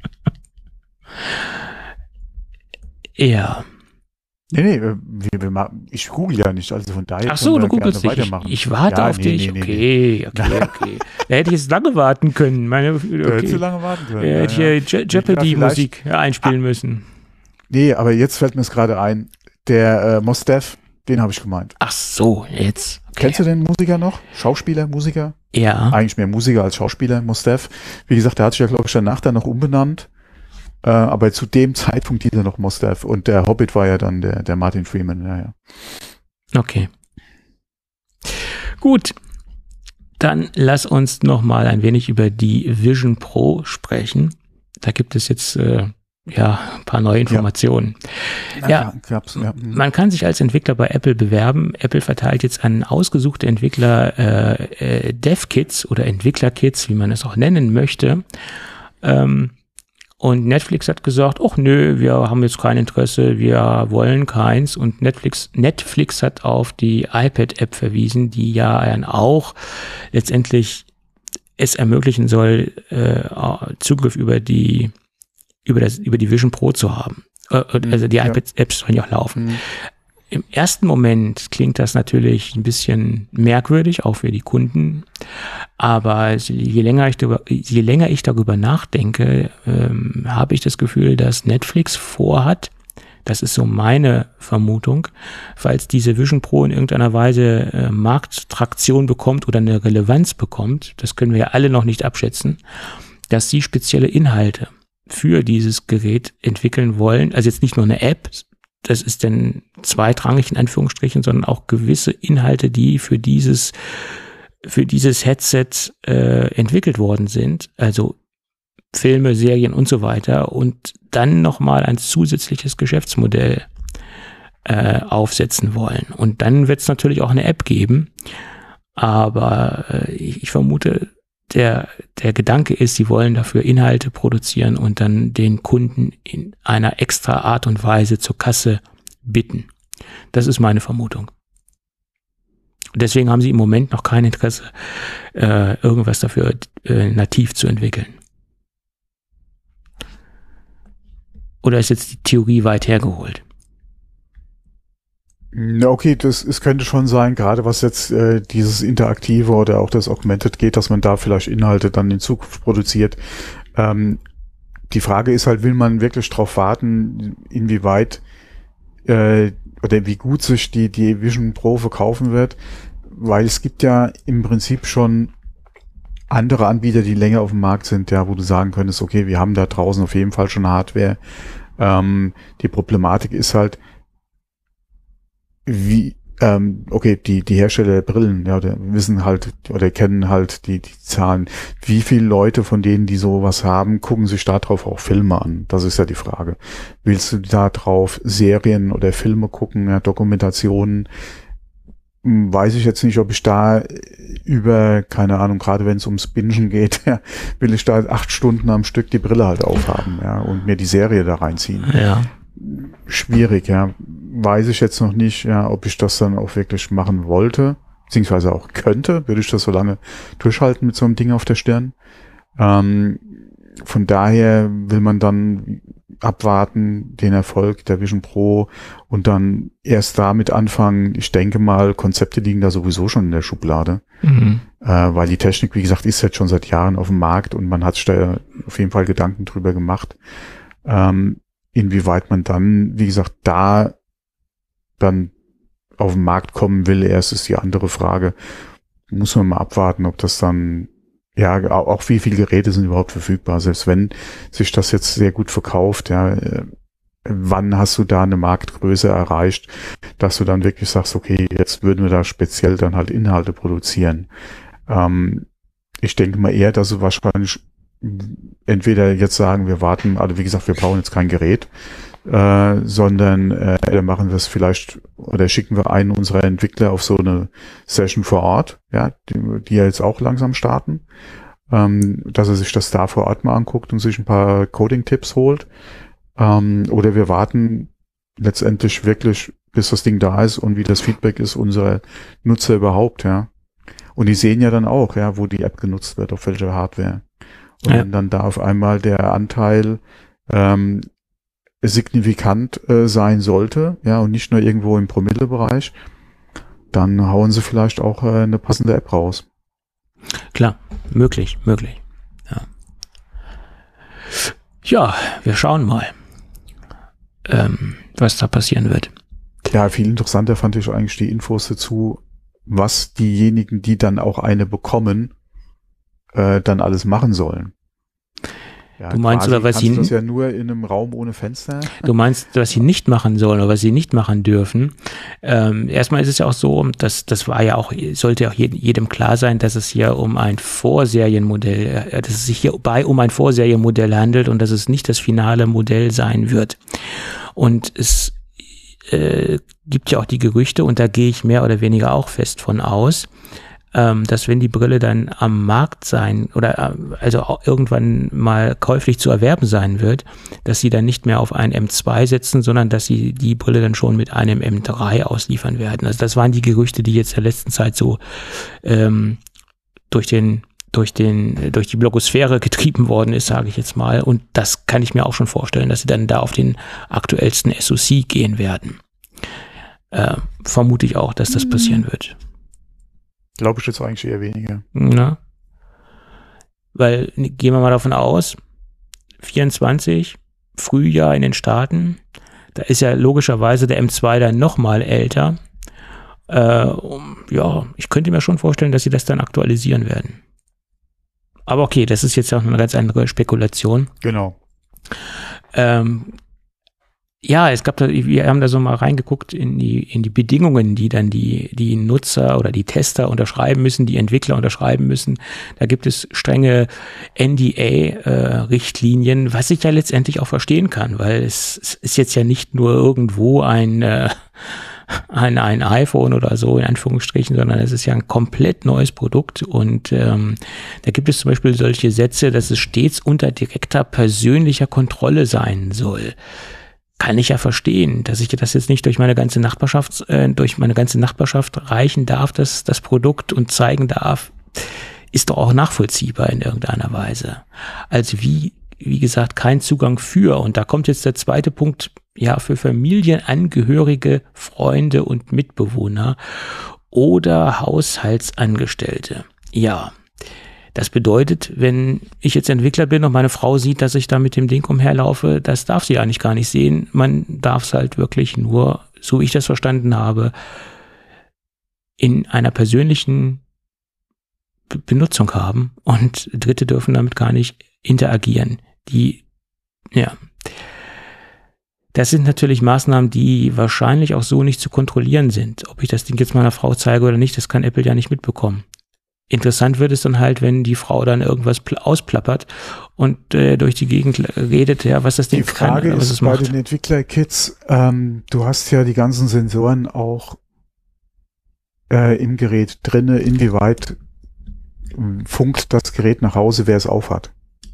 Ja. Nee, nee, wir, wir machen, ich google ja nicht, also von daher Ach so, können du wir googelst gerne dich. Ich, weitermachen. ich warte Ja, auf nee, dich. nee, nee, okay, okay, okay. Da hätte ich jetzt lange warten können. Meine, Du hättest zu okay. lange warten können. Da Ja, hätte ich ja. ja Je- Jeopardy-Musik einspielen müssen. Nee, aber jetzt fällt mir es gerade ein, der äh, Mos Def, den habe ich gemeint. Ach so, jetzt. Okay. Kennst du den Musiker noch? Schauspieler, Musiker? Ja. Eigentlich mehr Musiker als Schauspieler, Mos Def. Wie gesagt, der hat sich ja, glaube ich, danach dann noch umbenannt. Äh, aber zu dem Zeitpunkt hieß er noch Mos Def. Und der Hobbit war ja dann der, der Martin Freeman. Ja, ja. Okay. Gut. Dann lass uns noch mal ein wenig über die Vision Pro sprechen. Da gibt es jetzt äh, ja ein paar neue Informationen. Ja, Ja. gab's, ja. hm. Man kann sich als Entwickler bei Apple bewerben. Apple verteilt jetzt an ausgesuchte Entwickler äh, äh, Dev-Kits oder Entwickler-Kits, wie man es auch nennen möchte. Ähm, und Netflix hat gesagt, ach nö, wir haben jetzt kein Interesse, wir wollen keins. Und Netflix, Netflix hat auf die iPad-App verwiesen, die ja dann auch letztendlich es ermöglichen soll, äh, Zugriff über die über das über die Vision Pro zu haben. Äh, also die Ja. iPad-Apps sollen ja auch laufen. Mhm. Im ersten Moment klingt das natürlich ein bisschen merkwürdig, auch für die Kunden. Aber je länger ich darüber, je länger ich darüber nachdenke, ähm, habe ich das Gefühl, dass Netflix vorhat, das ist so meine Vermutung, falls diese Vision Pro in irgendeiner Weise äh, Markttraktion bekommt oder eine Relevanz bekommt, das können wir ja alle noch nicht abschätzen, dass sie spezielle Inhalte für dieses Gerät entwickeln wollen. Also jetzt nicht nur eine App, das ist dann zweitrangig in Anführungsstrichen, sondern auch gewisse Inhalte, die für dieses für dieses Headset äh, entwickelt worden sind, also Filme, Serien und so weiter, und dann nochmal ein zusätzliches Geschäftsmodell äh, aufsetzen wollen. Und dann wird es natürlich auch eine App geben, aber äh, ich, ich vermute, der, der Gedanke ist, sie wollen dafür Inhalte produzieren und dann den Kunden in einer extra Art und Weise zur Kasse bitten. Das ist meine Vermutung. Deswegen haben sie im Moment noch kein Interesse, äh, irgendwas dafür äh, nativ zu entwickeln. Oder ist jetzt die Theorie weit hergeholt? Na, okay, das es könnte schon sein, gerade was jetzt äh, dieses Interaktive oder auch das Augmented geht, dass man da vielleicht Inhalte dann in Zukunft produziert. Ähm, die Frage ist halt, will man wirklich drauf warten, inwieweit äh, oder wie gut sich die, die Vision Pro verkaufen wird, weil es gibt ja im Prinzip schon andere Anbieter, die länger auf dem Markt sind, ja, wo du sagen könntest, okay, wir haben da draußen auf jeden Fall schon Hardware. Ähm, die Problematik ist halt, wie, ähm, okay, die, die Hersteller der Brillen, ja, oder wissen halt, oder kennen halt die, die Zahlen. Wie viele Leute von denen, die sowas haben, gucken sich da drauf auch Filme an? Das ist ja die Frage. Willst du da drauf Serien oder Filme gucken, ja, Dokumentationen? weiß ich jetzt nicht, ob ich da über, keine Ahnung, gerade wenn es ums Bingen geht, ja, will ich da acht Stunden am Stück die Brille halt aufhaben, ja, und mir die Serie da reinziehen. Ja. Schwierig, ja. Weiß ich jetzt noch nicht, ja, ob ich das dann auch wirklich machen wollte, beziehungsweise auch könnte, würde ich das so lange durchhalten mit so einem Ding auf der Stirn. Ähm, von daher will man dann abwarten, den Erfolg der Vision Pro und dann erst damit anfangen. Ich denke mal, Konzepte liegen da sowieso schon in der Schublade, mhm. äh, weil die Technik, wie gesagt, ist jetzt schon seit Jahren auf dem Markt und man hat sich da auf jeden Fall Gedanken drüber gemacht. Ähm, inwieweit man dann, wie gesagt, da dann auf den Markt kommen will, erst ist die andere Frage. Muss man mal abwarten, ob das dann, ja, auch wie viele Geräte sind überhaupt verfügbar, selbst wenn sich das jetzt sehr gut verkauft, ja, wann hast du da eine Marktgröße erreicht, dass du dann wirklich sagst, okay, jetzt würden wir da speziell dann halt Inhalte produzieren. Ähm, ich denke mal eher, dass du wahrscheinlich entweder jetzt sagen, wir warten, also wie gesagt, wir brauchen jetzt kein Gerät, äh, sondern äh, dann machen wir es vielleicht oder schicken wir einen unserer Entwickler auf so eine Session vor Ort, ja, die, die ja jetzt auch langsam starten, ähm, dass er sich das da vor Ort mal anguckt und sich ein paar Coding-Tipps holt. Ähm, oder wir warten letztendlich wirklich, bis das Ding da ist und wie das Feedback ist unserer Nutzer überhaupt, ja. Und die sehen ja dann auch, ja, wo die App genutzt wird, auf welcher Hardware. Und ja. wenn dann da auf einmal der Anteil ähm, signifikant äh, sein sollte, ja, und nicht nur irgendwo im Promille-Bereich, dann hauen sie vielleicht auch äh, eine passende App raus. Klar, möglich, möglich. Ja, ja, wir schauen mal, ähm, was da passieren wird. Ja, viel interessanter fand ich eigentlich die Infos dazu, was diejenigen, die dann auch eine bekommen, äh, dann alles machen sollen. Ja, du meinst, oder was sie das ja nur in einem Raum ohne Fenster. Du meinst, was sie nicht machen sollen oder was sie nicht machen dürfen. Ähm, erstmal ist es ja auch so, dass das war ja auch, sollte auch jedem klar sein, dass es hier um ein Vorserienmodell, dass es sich hierbei um ein Vorserienmodell handelt und dass es nicht das finale Modell sein wird. Und es äh, gibt ja auch die Gerüchte, und da gehe ich mehr oder weniger auch fest von aus, Ähm, dass wenn die Brille dann am Markt sein oder äh, also auch irgendwann mal käuflich zu erwerben sein wird, dass sie dann nicht mehr auf ein M zwei setzen, sondern dass sie die Brille dann schon mit einem M drei ausliefern werden. Also das waren die Gerüchte, die jetzt in der letzten Zeit so ähm, durch den durch den durch die Blogosphäre getrieben worden ist, sage ich jetzt mal. Und das kann ich mir auch schon vorstellen, dass sie dann da auf den aktuellsten S O C gehen werden. Äh, vermute ich auch, dass das passieren wird. Glaube ich jetzt eigentlich eher weniger. Na, weil, gehen wir mal davon aus, vierundzwanzig, Frühjahr in den Staaten, da ist ja logischerweise der M zwei dann nochmal älter. Äh, um, ja, ich könnte mir schon vorstellen, dass sie das dann aktualisieren werden. Aber okay, das ist jetzt auch eine ganz andere Spekulation. Genau. Ähm, Ja, es gab da, wir haben da so mal reingeguckt in die, in die Bedingungen, die dann die, die Nutzer oder die Tester unterschreiben müssen, die Entwickler unterschreiben müssen. Da gibt es strenge N D A-Richtlinien, äh, was ich ja letztendlich auch verstehen kann, weil es, es ist jetzt ja nicht nur irgendwo ein, äh, ein, ein iPhone oder so in Anführungsstrichen, sondern es ist ja ein komplett neues Produkt und ähm, da gibt es zum Beispiel solche Sätze, dass es stets unter direkter persönlicher Kontrolle sein soll. Kann ich ja verstehen, dass ich das jetzt nicht durch meine ganze Nachbarschaft, äh, durch meine ganze Nachbarschaft reichen darf, das, das Produkt und zeigen darf, ist doch auch nachvollziehbar in irgendeiner Weise. Also wie, wie gesagt, kein Zugang für. Und da kommt jetzt der zweite Punkt, ja, für Familienangehörige, Freunde und Mitbewohner oder Haushaltsangestellte. Ja. Das bedeutet, wenn ich jetzt Entwickler bin und meine Frau sieht, dass ich da mit dem Ding umherlaufe, das darf sie eigentlich gar nicht sehen. Man darf es halt wirklich nur, so wie ich das verstanden habe, in einer persönlichen Be- Benutzung haben und Dritte dürfen damit gar nicht interagieren. Die, ja, das sind natürlich Maßnahmen, die wahrscheinlich auch so nicht zu kontrollieren sind. Ob ich das Ding jetzt meiner Frau zeige oder nicht, das kann Apple ja nicht mitbekommen. Interessant wird es dann halt, wenn die Frau dann irgendwas pl- ausplappert und äh, durch die Gegend redet, ja, was das Ding kann. Die Frage kann, was ist es bei macht. den Entwickler-Kits, ähm, du hast ja die ganzen Sensoren auch äh, im Gerät drinne, inwieweit funkt das Gerät nach Hause, wer es aufhat.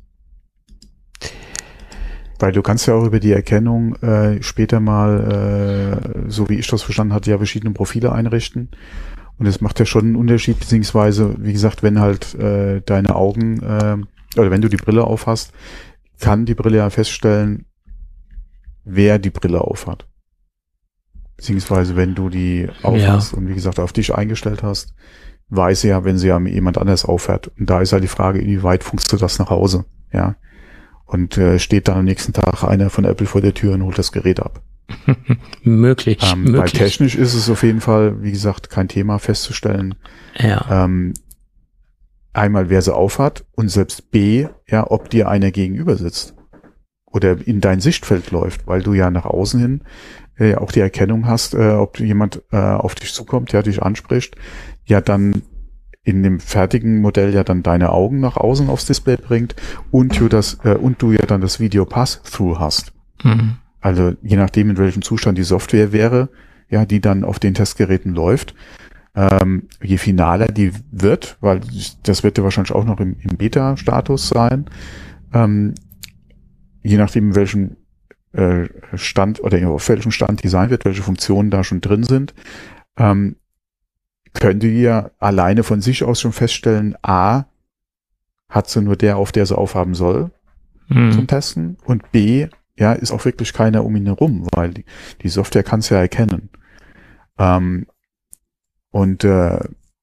Weil du kannst ja auch über die Erkennung äh, später mal, äh, so wie ich das verstanden hatte, ja verschiedene Profile einrichten. Und es macht ja schon einen Unterschied, beziehungsweise, wie gesagt, wenn halt äh, deine Augen, äh, oder wenn du die Brille aufhast, kann die Brille ja feststellen, wer die Brille aufhat. Beziehungsweise, wenn du die aufhast ja. und wie gesagt auf dich eingestellt hast, weiß sie ja, wenn sie ja jemand anders aufhört. Und da ist halt die Frage, inwieweit funkst du das nach Hause, ja. Und äh, steht dann am nächsten Tag einer von Apple vor der Tür und holt das Gerät ab. möglich, ähm, möglich. Weil technisch ist es auf jeden Fall, wie gesagt, kein Thema festzustellen. Ja. Ähm, einmal, wer sie aufhat und selbst B, ja, ob dir einer gegenüber sitzt oder in dein Sichtfeld läuft, weil du ja nach außen hin äh, auch die Erkennung hast, äh, ob jemand äh, auf dich zukommt, der dich anspricht, ja dann in dem fertigen Modell ja dann deine Augen nach außen aufs Display bringt und du das äh, und du ja dann das Video Pass-Through hast. Mhm. Also je nachdem, in welchem Zustand die Software wäre, ja, die dann auf den Testgeräten läuft, ähm, je finaler die wird, weil das wird ja wahrscheinlich auch noch im, im Beta-Status sein, ähm, je nachdem, in welchem äh, Stand oder auf welchem Stand Design wird, welche Funktionen da schon drin sind, ähm, könnte ihr alleine von sich aus schon feststellen, A, hat sie nur der, auf der sie aufhaben soll, mhm. zum Testen, und B, ja, ist auch wirklich keiner um ihn herum, weil die, die Software kann es ja erkennen. Ähm, und äh,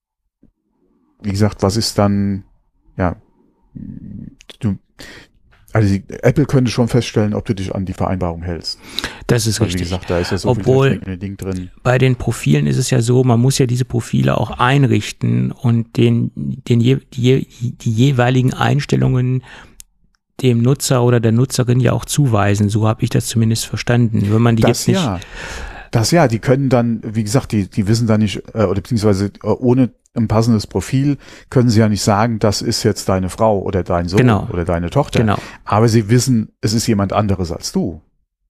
wie gesagt, was ist dann, ja, du, also die, Apple könnte schon feststellen, ob du dich an die Vereinbarung hältst. Das ist weil, richtig. Wie gesagt, da ist ja so Obwohl, viel Technik in dem Ding drin. Bei den Profilen ist es ja so, man muss ja diese Profile auch einrichten und den, den je, die, die jeweiligen Einstellungen dem Nutzer oder der Nutzerin ja auch zuweisen. So habe ich das zumindest verstanden. Wenn man die das jetzt nicht ja. Das ja, die können dann, wie gesagt, die, die wissen dann nicht, äh, oder beziehungsweise äh, ohne ein passendes Profil können sie ja nicht sagen, das ist jetzt deine Frau oder dein Sohn genau. oder deine Tochter. Genau. Aber sie wissen, es ist jemand anderes als du.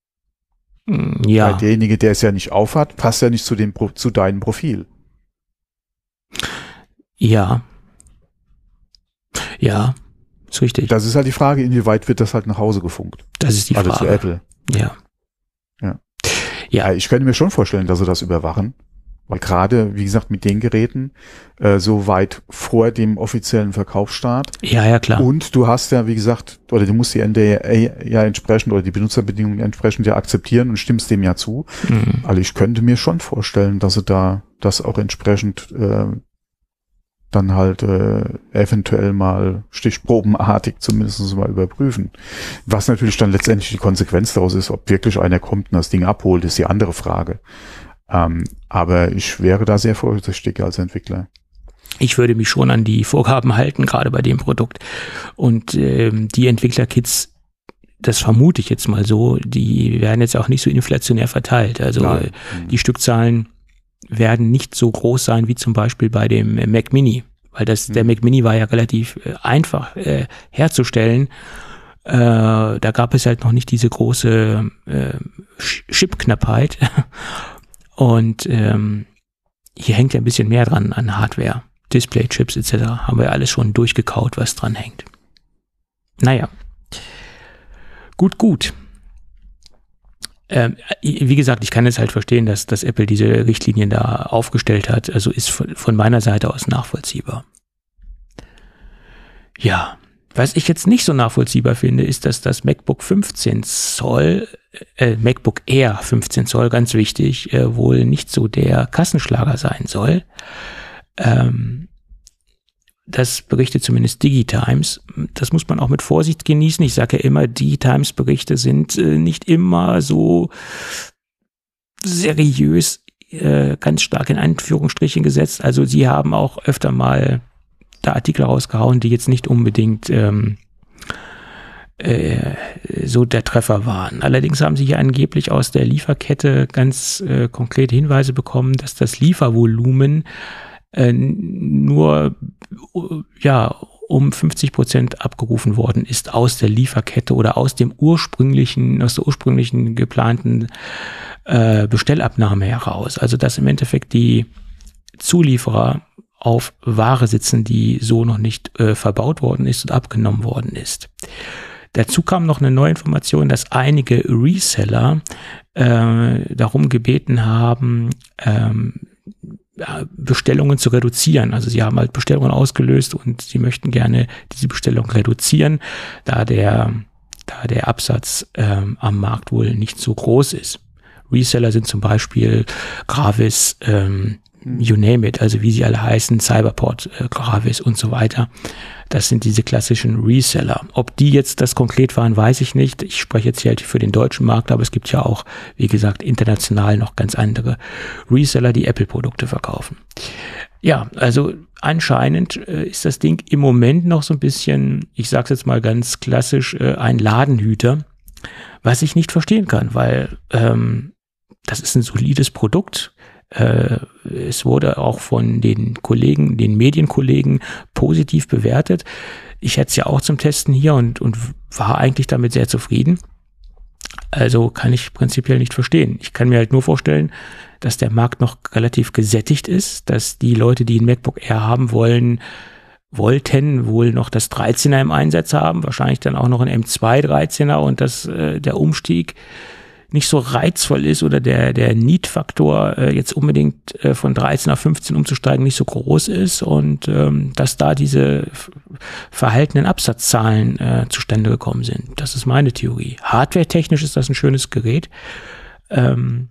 Ja. Weil derjenige, der es ja nicht aufhat, passt ja nicht zu dem, zu deinem Profil. Ja. Ja. Ist richtig. Das ist halt die Frage, inwieweit wird das halt nach Hause gefunkt. Das ist die also Frage. zu Apple. Ja. Ja. Ja, ich könnte mir schon vorstellen, dass sie das überwachen. Weil gerade, wie gesagt, mit den Geräten äh, so weit vor dem offiziellen Verkaufsstart. Ja, ja, klar. Und du hast ja, wie gesagt, oder du musst die N D A ja entsprechend oder die Benutzerbedingungen entsprechend ja akzeptieren und stimmst dem ja zu. Mhm. Also ich könnte mir schon vorstellen, dass sie da das auch entsprechend äh, dann halt äh, eventuell mal stichprobenartig zumindest mal überprüfen. Was natürlich dann letztendlich die Konsequenz daraus ist, ob wirklich einer kommt und das Ding abholt, ist die andere Frage. Ähm, aber ich wäre da sehr vorsichtig als Entwickler. Ich würde mich schon an die Vorgaben halten, gerade bei dem Produkt. Und ähm, die Entwicklerkits, das vermute ich jetzt mal so, die werden jetzt auch nicht so inflationär verteilt. Also äh, die Stückzahlen werden nicht so groß sein wie zum Beispiel bei dem Mac Mini, weil das der Mac Mini war ja relativ äh, einfach äh, herzustellen. Äh, da gab es halt noch nicht diese große äh, Chipknappheit. Und ähm, hier hängt ja ein bisschen mehr dran an Hardware, Display-Chips et cetera. Haben wir alles schon durchgekaut, was dran hängt. Naja. Gut, gut. Ähm, wie gesagt, ich kann jetzt halt verstehen, dass, dass Apple diese Richtlinien da aufgestellt hat. Also ist von, von meiner Seite aus nachvollziehbar. Ja. Was ich jetzt nicht so nachvollziehbar finde, ist, dass das MacBook fünfzehn Zoll, äh, MacBook Air fünfzehn Zoll, ganz wichtig, äh, wohl nicht so der Kassenschlager sein soll. Ähm, das berichtet zumindest DigiTimes. Das muss man auch mit Vorsicht genießen. Ich sage ja immer, DigiTimes-Berichte sind äh, nicht immer so seriös, äh, ganz stark in Anführungsstrichen gesetzt. Also sie haben auch öfter mal da Artikel rausgehauen, die jetzt nicht unbedingt ähm, äh, so der Treffer waren. Allerdings haben sie hier angeblich aus der Lieferkette ganz äh, konkrete Hinweise bekommen, dass das Liefervolumen äh, nur uh, ja um fünfzig Prozent abgerufen worden ist aus der Lieferkette oder aus dem ursprünglichen, aus der ursprünglichen geplanten äh, Bestellabnahme heraus. Also dass im Endeffekt die Zulieferer auf Ware sitzen, die so noch nicht äh, verbaut worden ist und abgenommen worden ist. Dazu kam noch eine neue Information, dass einige Reseller äh, darum gebeten haben, ähm, Bestellungen zu reduzieren. Also sie haben halt Bestellungen ausgelöst und sie möchten gerne diese Bestellung reduzieren, da der, da der Absatz ähm, am Markt wohl nicht so groß ist. Reseller sind zum Beispiel Gravis, ähm, you name it, also wie sie alle heißen, Cyberport, äh, Gravis und so weiter. Das sind diese klassischen Reseller. Ob die jetzt das konkret waren, weiß ich nicht. Ich spreche jetzt hier halt für den deutschen Markt, aber es gibt ja auch, wie gesagt, international noch ganz andere Reseller, die Apple-Produkte verkaufen. Ja, also anscheinend äh, ist das Ding im Moment noch so ein bisschen, ich sage es jetzt mal ganz klassisch, äh, ein Ladenhüter, was ich nicht verstehen kann, weil ähm, das ist ein solides Produkt. Äh, es wurde auch von den Kollegen, den Medienkollegen positiv bewertet. Ich hätte es ja auch zum Testen hier und, und war eigentlich damit sehr zufrieden. Also kann ich prinzipiell nicht verstehen. Ich kann mir halt nur vorstellen, dass der Markt noch relativ gesättigt ist, dass die Leute, die ein MacBook Air haben wollen, wollten wohl noch das dreizehner im Einsatz haben, wahrscheinlich dann auch noch ein M zwei dreizehner und dass äh, der Umstieg nicht so reizvoll ist oder der der Need-Faktor äh, jetzt unbedingt äh, von dreizehn auf fünfzehn umzusteigen nicht so groß ist und ähm, dass da diese f- verhaltenen Absatzzahlen äh, zustande gekommen sind. Das ist meine Theorie. Hardware-technisch ist das ein schönes Gerät. Ähm,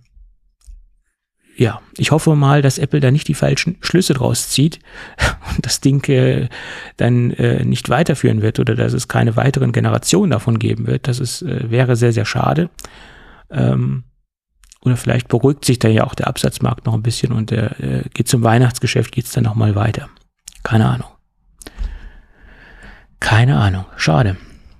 ja, ich hoffe mal, dass Apple da nicht die falschen Schlüsse draus zieht und das Ding äh, dann äh, nicht weiterführen wird oder dass es keine weiteren Generationen davon geben wird. Das ist, äh, wäre sehr, sehr schade. Ähm, oder vielleicht beruhigt sich dann ja auch der Absatzmarkt noch ein bisschen und der äh, geht zum Weihnachtsgeschäft, geht es dann nochmal weiter. Keine Ahnung. Keine Ahnung. Schade.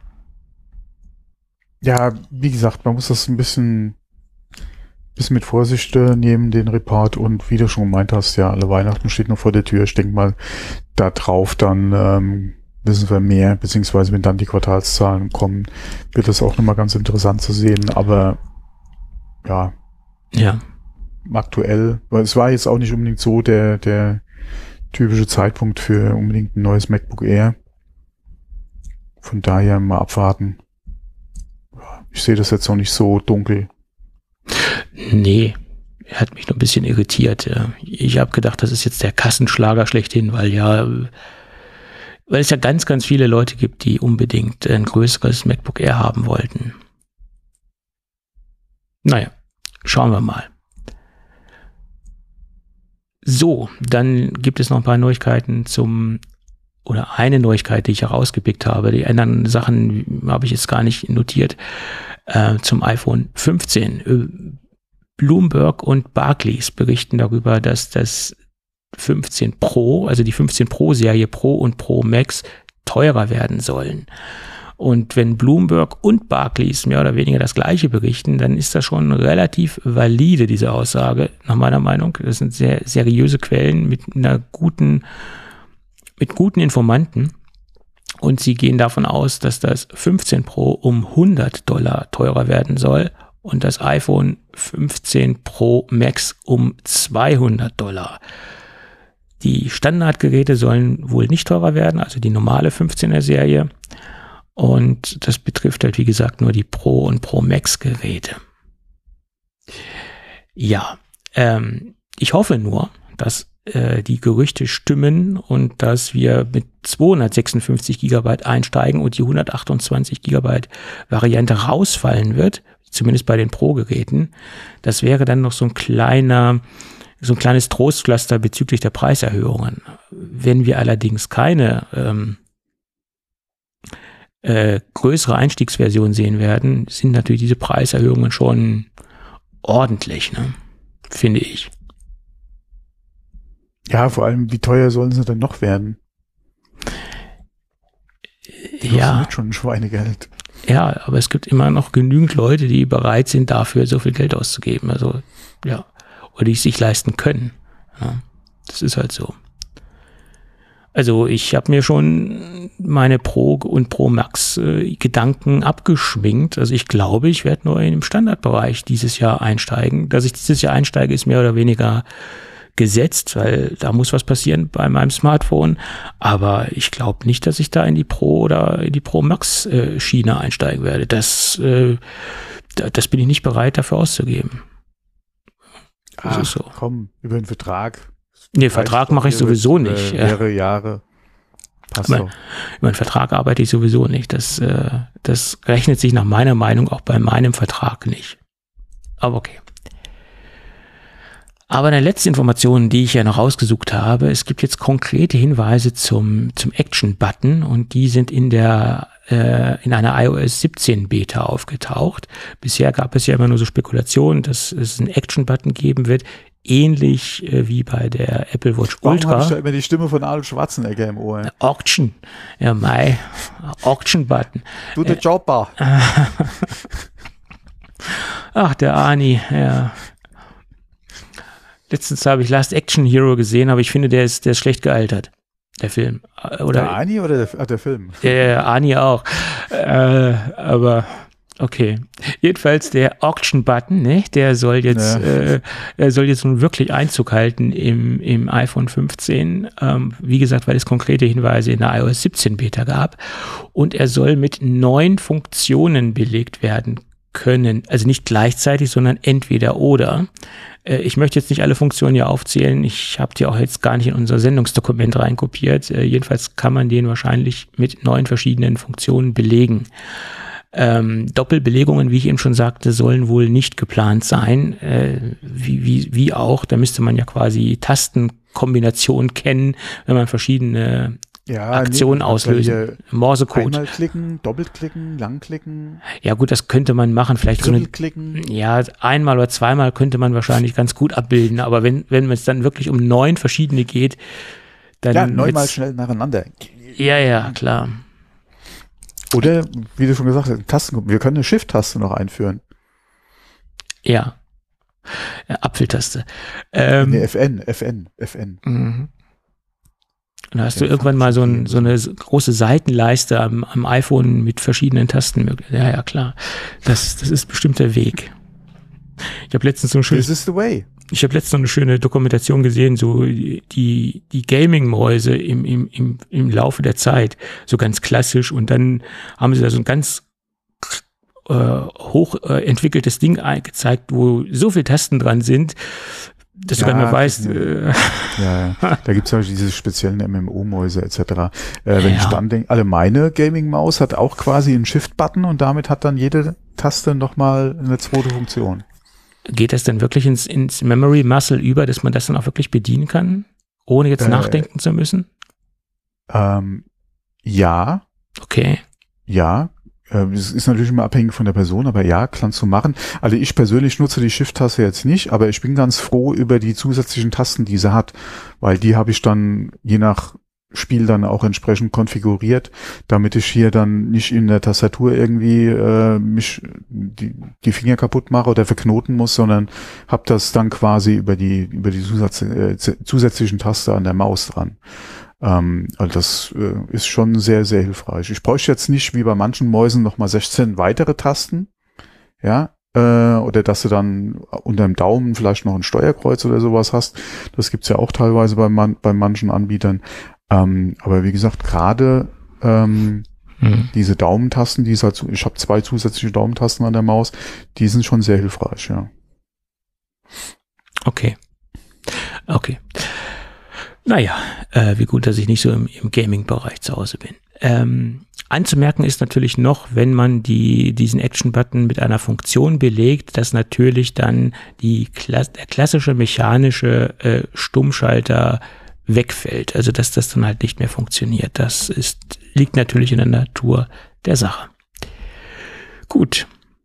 Ja, wie gesagt, man muss das ein bisschen, bisschen mit Vorsicht äh, nehmen, den Report. Und wie du schon gemeint hast, ja, alle Weihnachten steht noch vor der Tür. Ich denke mal, da drauf dann ähm, wissen wir mehr, beziehungsweise wenn dann die Quartalszahlen kommen, wird das auch nochmal ganz interessant zu sehen. Aber ja, ja, aktuell, weil es war jetzt auch nicht unbedingt so der, der typische Zeitpunkt für unbedingt ein neues MacBook Air. Von daher mal abwarten. Ich sehe das jetzt noch nicht so dunkel. Nee, er hat mich noch ein bisschen irritiert. Ich habe gedacht, das ist jetzt der Kassenschlager schlechthin, weil ja, weil es ja ganz, ganz viele Leute gibt, die unbedingt ein größeres MacBook Air haben wollten. Naja, schauen wir mal. So, dann gibt es noch ein paar Neuigkeiten zum, oder eine Neuigkeit, die ich herausgepickt habe. Die anderen Sachen habe ich jetzt gar nicht notiert. Äh, zum iPhone fünfzehn. Bloomberg und Barclays berichten darüber, dass das fünfzehn Pro, also die fünfzehn Pro Serie Pro und Pro Max teurer werden sollen. Und wenn Bloomberg und Barclays mehr oder weniger das Gleiche berichten, dann ist das schon relativ valide, diese Aussage, nach meiner Meinung. Das sind sehr seriöse Quellen mit einer guten, mit guten Informanten. Und sie gehen davon aus, dass das fünfzehn Pro um hundert Dollar teurer werden soll und das iPhone fünfzehn Pro Max um zweihundert Dollar. Die Standardgeräte sollen wohl nicht teurer werden, also die normale fünfzehner Serie. Und das betrifft halt, wie gesagt, nur die Pro- und Pro-Max-Geräte. Ja, ähm, ich hoffe nur, dass äh, die Gerüchte stimmen und dass wir mit zweihundertsechsundfünfzig Gigabyte einsteigen und die hundertachtundzwanzig Gigabyte Variante rausfallen wird, zumindest bei den Pro-Geräten. Das wäre dann noch so ein kleiner, so ein kleines Trostpflaster bezüglich der Preiserhöhungen. Wenn wir allerdings keine ähm, Äh, größere Einstiegsversion sehen werden, sind natürlich diese Preiserhöhungen schon ordentlich, ne? Finde ich. Ja, vor allem, wie teuer sollen sie denn noch werden? Die ja. Schon ein Schweinegeld. Ja, aber es gibt immer noch genügend Leute, die bereit sind, dafür so viel Geld auszugeben. Also, ja. Oder die es sich leisten können. Ja, das ist halt so. Also ich habe mir schon meine Pro und Pro Max äh, Gedanken abgeschminkt. Also ich glaube, ich werde nur im Standardbereich dieses Jahr einsteigen. Dass ich dieses Jahr einsteige, ist mehr oder weniger gesetzt, weil da muss was passieren bei meinem Smartphone. Aber ich glaube nicht, dass ich da in die Pro oder in die Pro Max äh, Schiene einsteigen werde. Das, äh, das bin ich nicht bereit, dafür auszugeben. Das Ach, ist so. Komm, über den Vertrag. Nee, Vertrag mache ich sowieso nicht. Mehrere Jahre. Passt Über, doch. über einen Vertrag arbeite ich sowieso nicht. Das, äh, das rechnet sich nach meiner Meinung auch bei meinem Vertrag nicht. Aber okay. Aber eine letzte Information, die ich ja noch rausgesucht habe, es gibt jetzt konkrete Hinweise zum, zum Action-Button und die sind in der äh, in einer i O S siebzehn Beta aufgetaucht. Bisher gab es ja immer nur so Spekulationen, dass es einen Action-Button geben wird, ähnlich äh, wie bei der Apple Watch Warum Ultra. habe ich da immer die Stimme von Arnold Schwarzenegger im Ohr? Auction. Ja, mai. Auction-Button. Du, der Jobber. Ach, der Arnie, ja. Letztens habe ich Last Action Hero gesehen, aber ich finde, der ist, der ist schlecht gealtert, der Film. Oder, der Arnie oder der, ah, der Film? Der Arnie auch. Äh, aber okay. Jedenfalls der Auction-Button, ne, der soll jetzt, ja. äh, der soll jetzt nun wirklich Einzug halten im, im iPhone fünfzehn. Ähm, wie gesagt, weil es konkrete Hinweise in der i O S siebzehn Beta gab. Und er soll mit neun Funktionen belegt werden können. Also nicht gleichzeitig, sondern entweder oder. Ich möchte jetzt nicht alle Funktionen hier aufzählen. Ich habe die auch jetzt gar nicht in unser Sendungsdokument reinkopiert. Jedenfalls kann man den wahrscheinlich mit neun verschiedenen Funktionen belegen. Ähm, Doppelbelegungen, wie ich eben schon sagte, sollen wohl nicht geplant sein. Äh, wie, wie, wie auch, da müsste man ja quasi Tastenkombinationen kennen, wenn man verschiedene ja, Aktionen nee, auslösen. Morsecode. Einmal klicken, doppelklicken, langklicken. Ja gut, das könnte man machen. Vielleicht so eine, ja, einmal oder zweimal könnte man wahrscheinlich ganz gut abbilden. Aber wenn wenn es dann wirklich um neun verschiedene geht, dann ja, neunmal schnell nacheinander. Ja, ja, klar. Oder, wie du schon gesagt hast, Tasten. Wir können eine Shift-Taste noch einführen. Ja. ja Apfeltaste. Ähm, nee, F N, F N, F N. Mhm. Und da hast du irgendwann mal so, ein, so eine große Seitenleiste am, am iPhone mit verschiedenen Tasten. Ja, ja, klar. Das, das ist bestimmt der Weg. Ich habe letztens so ein schönes, This is the way. Ich habe letztens so eine schöne Dokumentation gesehen, so die, die Gaming-Mäuse im, im, im, im Laufe der Zeit. So ganz klassisch. Und dann haben sie da so ein ganz äh, hoch äh, entwickeltes Ding gezeigt, wo so viele Tasten dran sind, dass ja, du gar nicht mehr weißt. Äh, ja, ja, da gibt's ja diese speziellen M M O-Mäuse et cetera. Äh, wenn ja. ich dann denke, alle meine Gaming-Maus hat auch quasi einen Shift-Button und damit hat dann jede Taste nochmal eine zweite Funktion. Geht das denn wirklich ins, ins Memory Muscle über, dass man das dann auch wirklich bedienen kann, ohne jetzt äh, nachdenken zu müssen? Ähm, ja. Okay. Ja. Es ist natürlich immer abhängig von der Person, aber ja, kannst du machen. Also ich persönlich nutze die Shift-Taste jetzt nicht, aber ich bin ganz froh über die zusätzlichen Tasten, die sie hat, weil die habe ich dann je nach Spiel dann auch entsprechend konfiguriert, damit ich hier dann nicht in der Tastatur irgendwie äh, mich die, die Finger kaputt mache oder verknoten muss, sondern habe das dann quasi über die über die Zusatz, äh, zusätzlichen Taste an der Maus dran. Ähm, also das äh, ist schon sehr, sehr hilfreich. Ich bräuchte jetzt nicht wie bei manchen Mäusen nochmal sechzehn weitere Tasten, ja, äh, oder dass du dann unter dem Daumen vielleicht noch ein Steuerkreuz oder sowas hast. Das gibt's ja auch teilweise bei, man, bei manchen Anbietern. Ähm, aber wie gesagt, gerade ähm, mhm. diese Daumentasten, die ist halt, ich habe zwei zusätzliche Daumentasten an der Maus, die sind schon sehr hilfreich, ja. Okay. Okay. Naja, äh, wie gut, dass ich nicht so im, im Gaming-Bereich zu Hause bin. Ähm, anzumerken ist natürlich noch, wenn man die, diesen Action-Button mit einer Funktion belegt, dass natürlich dann die Kla- der klassische mechanische äh, Stummschalter wegfällt. Also, dass das dann halt nicht mehr funktioniert. Das ist, liegt natürlich in der Natur der Sache. Gut.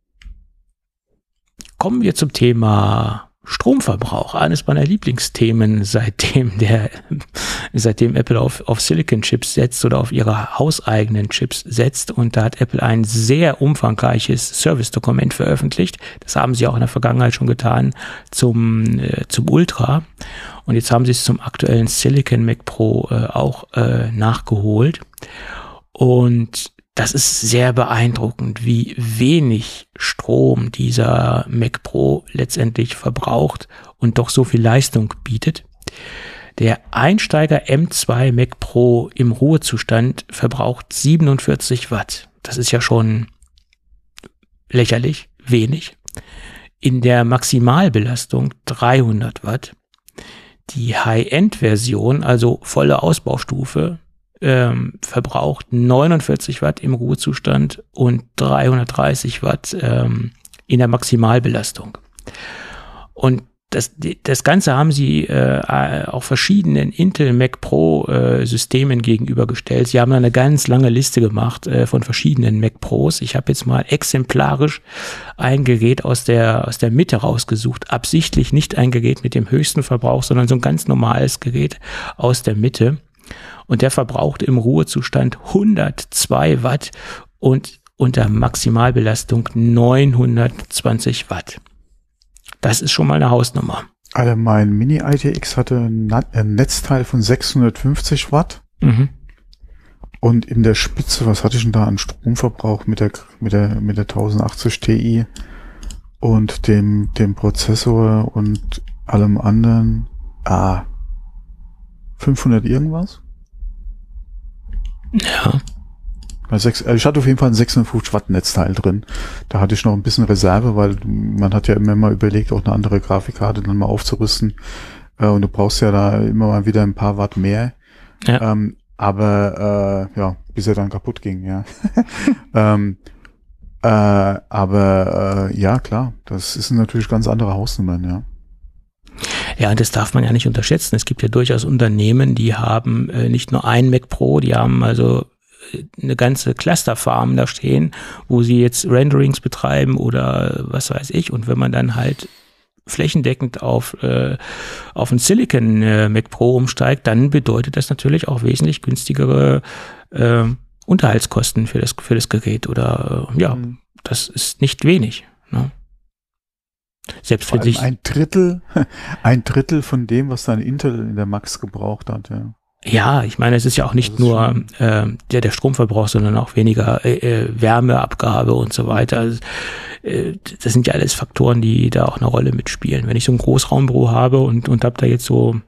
Kommen wir zum Thema Stromverbrauch, eines meiner Lieblingsthemen, seitdem der, seitdem Apple auf, auf Silicon-Chips setzt oder auf ihre hauseigenen Chips setzt. Und da hat Apple ein sehr umfangreiches Service-Dokument veröffentlicht. Das haben sie auch in der Vergangenheit schon getan zum, äh, zum Ultra. Und jetzt haben sie es zum aktuellen Silicon Mac Pro äh, auch äh, nachgeholt. Und das ist sehr beeindruckend, wie wenig Strom dieser Mac Pro letztendlich verbraucht und doch so viel Leistung bietet. Der Einsteiger M zwei Mac Pro im Ruhezustand verbraucht siebenundvierzig Watt. Das ist ja schon lächerlich, wenig. In der Maximalbelastung dreihundert Watt. Die High-End-Version, also volle Ausbaustufe, ähm, verbraucht neunundvierzig Watt im Ruhezustand und dreihundertdreißig Watt ähm, in der Maximalbelastung. Und das, das Ganze haben sie äh, auch verschiedenen Intel Mac Pro äh, Systemen gegenübergestellt. Sie haben eine ganz lange Liste gemacht äh, von verschiedenen Mac Pros. Ich habe jetzt mal exemplarisch ein Gerät aus der aus der Mitte rausgesucht. Absichtlich nicht ein Gerät mit dem höchsten Verbrauch, sondern so ein ganz normales Gerät aus der Mitte. Und der verbraucht im Ruhezustand hundertzwei Watt und unter Maximalbelastung neunhundertzwanzig Watt. Das ist schon mal eine Hausnummer. Also mein Mini-I T X hatte ein Netzteil von sechshundertfünfzig Watt. Mhm. Und in der Spitze, was hatte ich denn da an Stromverbrauch mit der mit der mit der tausendachtzig Ti und dem dem Prozessor und allem anderen? Ah, fünfhundert irgendwas? Ja. Also ich hatte auf jeden Fall ein sechshundertfünfzig Watt Netzteil drin. Da hatte ich noch ein bisschen Reserve, weil man hat ja immer mal überlegt, auch eine andere Grafikkarte dann mal aufzurüsten. Äh, und du brauchst ja da immer mal wieder ein paar Watt mehr. Ja. Ähm, aber äh, ja, bis er dann kaputt ging, ja. ähm, äh, aber äh, ja, klar, das ist natürlich ganz andere Hausnummern, ja. Ja, das darf man ja nicht unterschätzen. Es gibt ja durchaus Unternehmen, die haben äh, nicht nur ein Mac Pro, die haben also eine ganze Clusterfarm da stehen, wo sie jetzt Renderings betreiben oder was weiß ich. Und wenn man dann halt flächendeckend auf äh, auf ein Silicon äh, Mac Pro umsteigt, dann bedeutet das natürlich auch wesentlich günstigere äh, Unterhaltskosten für das für das Gerät. Oder äh, ja, mhm. das ist nicht wenig. Ne? Selbst Vor wenn sich ein Drittel, ein Drittel von dem, was dann Intel in der Max gebraucht hat, ja. Ja, ich meine, es ist ja auch nicht nur äh, der, der Stromverbrauch, sondern auch weniger äh, Wärmeabgabe und so weiter. Also, äh, das sind ja alles Faktoren, die da auch eine Rolle mitspielen. Wenn ich so ein Großraumbüro habe und und habe da jetzt so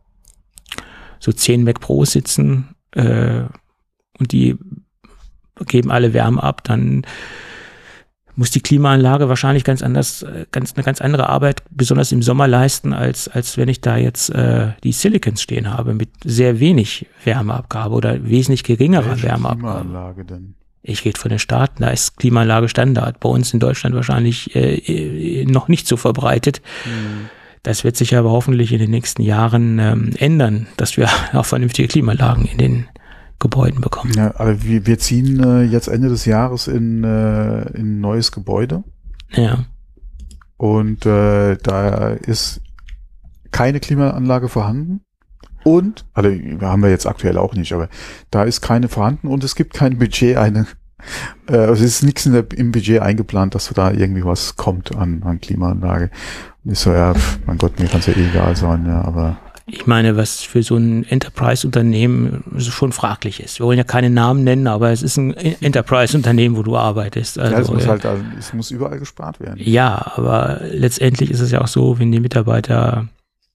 so zehn Mac Pros sitzen äh, und die geben alle Wärme ab, dann muss die Klimaanlage wahrscheinlich ganz anders, ganz eine ganz andere Arbeit, besonders im Sommer leisten, als als wenn ich da jetzt äh, die Silicons stehen habe mit sehr wenig Wärmeabgabe oder wesentlich geringerer Welche Wärmeabgabe. Klimaanlage denn? Ich rede von den Staaten, da ist Klimaanlage Standard. Bei uns in Deutschland wahrscheinlich äh, noch nicht so verbreitet. Hm. Das wird sich aber hoffentlich in den nächsten Jahren ähm, ändern, dass wir auch vernünftige Klimaanlagen in den Gebäuden bekommen. Ja, aber wir, wir ziehen äh, jetzt Ende des Jahres in, äh, in ein neues Gebäude. Ja. Und äh, da ist keine Klimaanlage vorhanden. Und, also haben wir jetzt aktuell auch nicht, aber da ist keine vorhanden und es gibt kein Budget, eine, äh, also es ist nichts in der, im Budget eingeplant, dass da irgendwie was kommt an, an Klimaanlage. Und ich so, ja, pf, mein Gott, mir kann es ja eh egal sein, ja, aber ich meine, was für so ein Enterprise-Unternehmen schon fraglich ist. Wir wollen ja keine Namen nennen, aber es ist ein Enterprise-Unternehmen, wo du arbeitest. Also, ja, es muss halt, also, es muss überall gespart werden. Ja, aber letztendlich ist es ja auch so, wenn die Mitarbeiter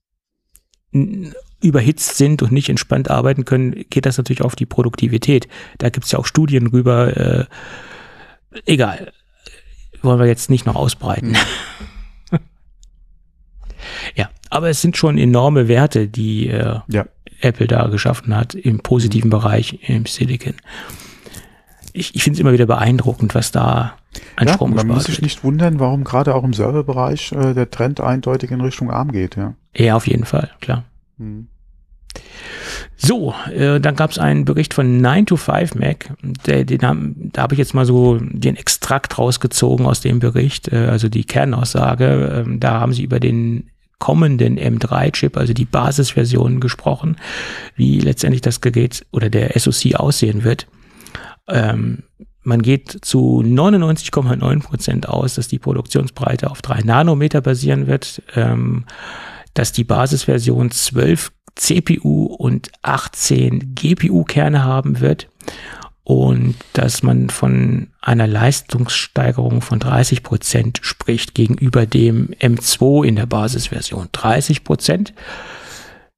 überhitzt sind und nicht entspannt arbeiten können, geht das natürlich auf die Produktivität. Da gibt es ja auch Studien drüber. Äh, egal, wollen wir jetzt nicht noch ausbreiten. Hm. Ja, aber es sind schon enorme Werte, die äh, ja. Apple da geschaffen hat im positiven mhm. Bereich im Silicon. Ich, ich finde es immer wieder beeindruckend, was da an ja, Strom gespart wird. Man muss sich nicht wundern, warum gerade auch im Serverbereich äh, der Trend eindeutig in Richtung ARM geht. Ja, ja auf jeden Fall, klar. Mhm. So, äh, dann gab es einen Bericht von nine to five Mac. Der, den haben, da habe ich jetzt mal so den Extrakt rausgezogen aus dem Bericht, äh, also die Kernaussage. Äh, da haben sie über den kommenden M drei Chip, also die Basisversion, gesprochen, wie letztendlich das Gerät oder der S O C aussehen wird. Ähm, man geht zu neunundneunzig Komma neun Prozent aus, dass die Produktionsbreite auf drei Nanometer basieren wird, ähm, dass die Basisversion zwölf C P U und achtzehn G P U-Kerne haben wird und dass man von einer Leistungssteigerung von dreißig Prozent spricht gegenüber dem M zwei in der Basisversion. dreißig Prozent.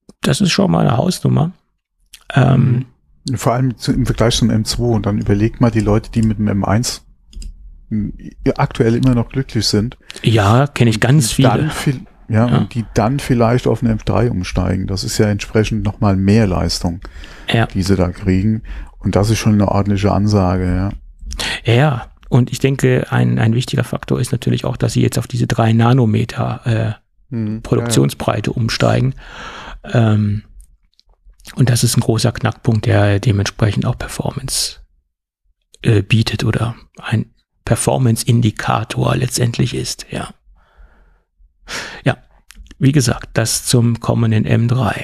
Das ist schon mal eine Hausnummer. Ähm, Vor allem zu, im Vergleich zum M zwei. Und dann überlegt mal die Leute, die mit dem M eins aktuell immer noch glücklich sind. Ja, kenne ich ganz viele. Dann viel, ja, ja, und die dann vielleicht auf eine M drei umsteigen. Das ist ja entsprechend nochmal mehr Leistung, ja. die sie da kriegen. Und das ist schon eine ordentliche Ansage, ja. Ja, und ich denke, ein, ein wichtiger Faktor ist natürlich auch, dass sie jetzt auf diese drei Nanometer äh, hm, Produktionsbreite ja, ja. umsteigen. Ähm, und das ist ein großer Knackpunkt, der dementsprechend auch Performance äh, bietet oder ein Performance-Indikator letztendlich ist, ja. Ja, wie gesagt, das zum kommenden M drei.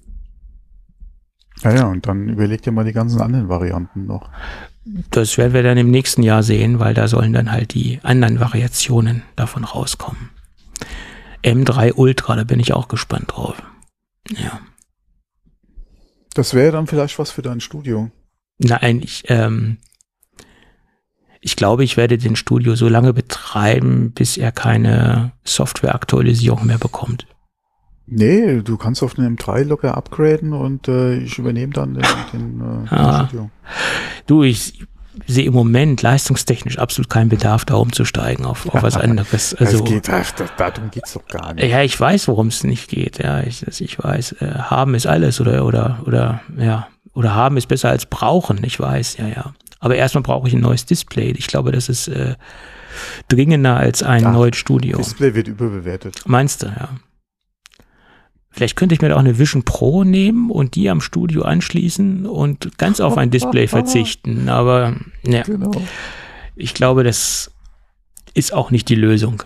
Ja, ja, und dann überlegt ihr mal die ganzen anderen Varianten noch. Das werden wir dann im nächsten Jahr sehen, weil da sollen dann halt die anderen Variationen davon rauskommen. M drei Ultra, da bin ich auch gespannt drauf. Ja. Das wäre dann vielleicht was für dein Studio. Nein, ich, ähm, ich glaube, ich werde den Studio so lange betreiben, bis er keine Softwareaktualisierung mehr bekommt. Nee, du kannst auf den M drei locker upgraden und äh, ich übernehme dann den, den, äh, ah. den Studio. Du, ich sehe im Moment leistungstechnisch absolut keinen Bedarf, da umzusteigen auf, auf was anderes. Also, das geht, ach, das, darum geht's doch gar nicht. Ja, ich weiß, worum es nicht geht. Ja, ich, ich weiß, äh, haben ist alles oder, oder, oder, ja, oder haben ist besser als brauchen. Ich weiß, ja, ja. Aber erstmal brauche ich ein neues Display. Ich glaube, das ist äh, dringender als ein Ach, neues Studio. Display wird überbewertet. Meinst du, ja. Vielleicht könnte ich mir da auch eine Vision Pro nehmen und die am Studio anschließen und ganz auf ein Display verzichten. Aber ja, genau. Ich glaube, das ist auch nicht die Lösung.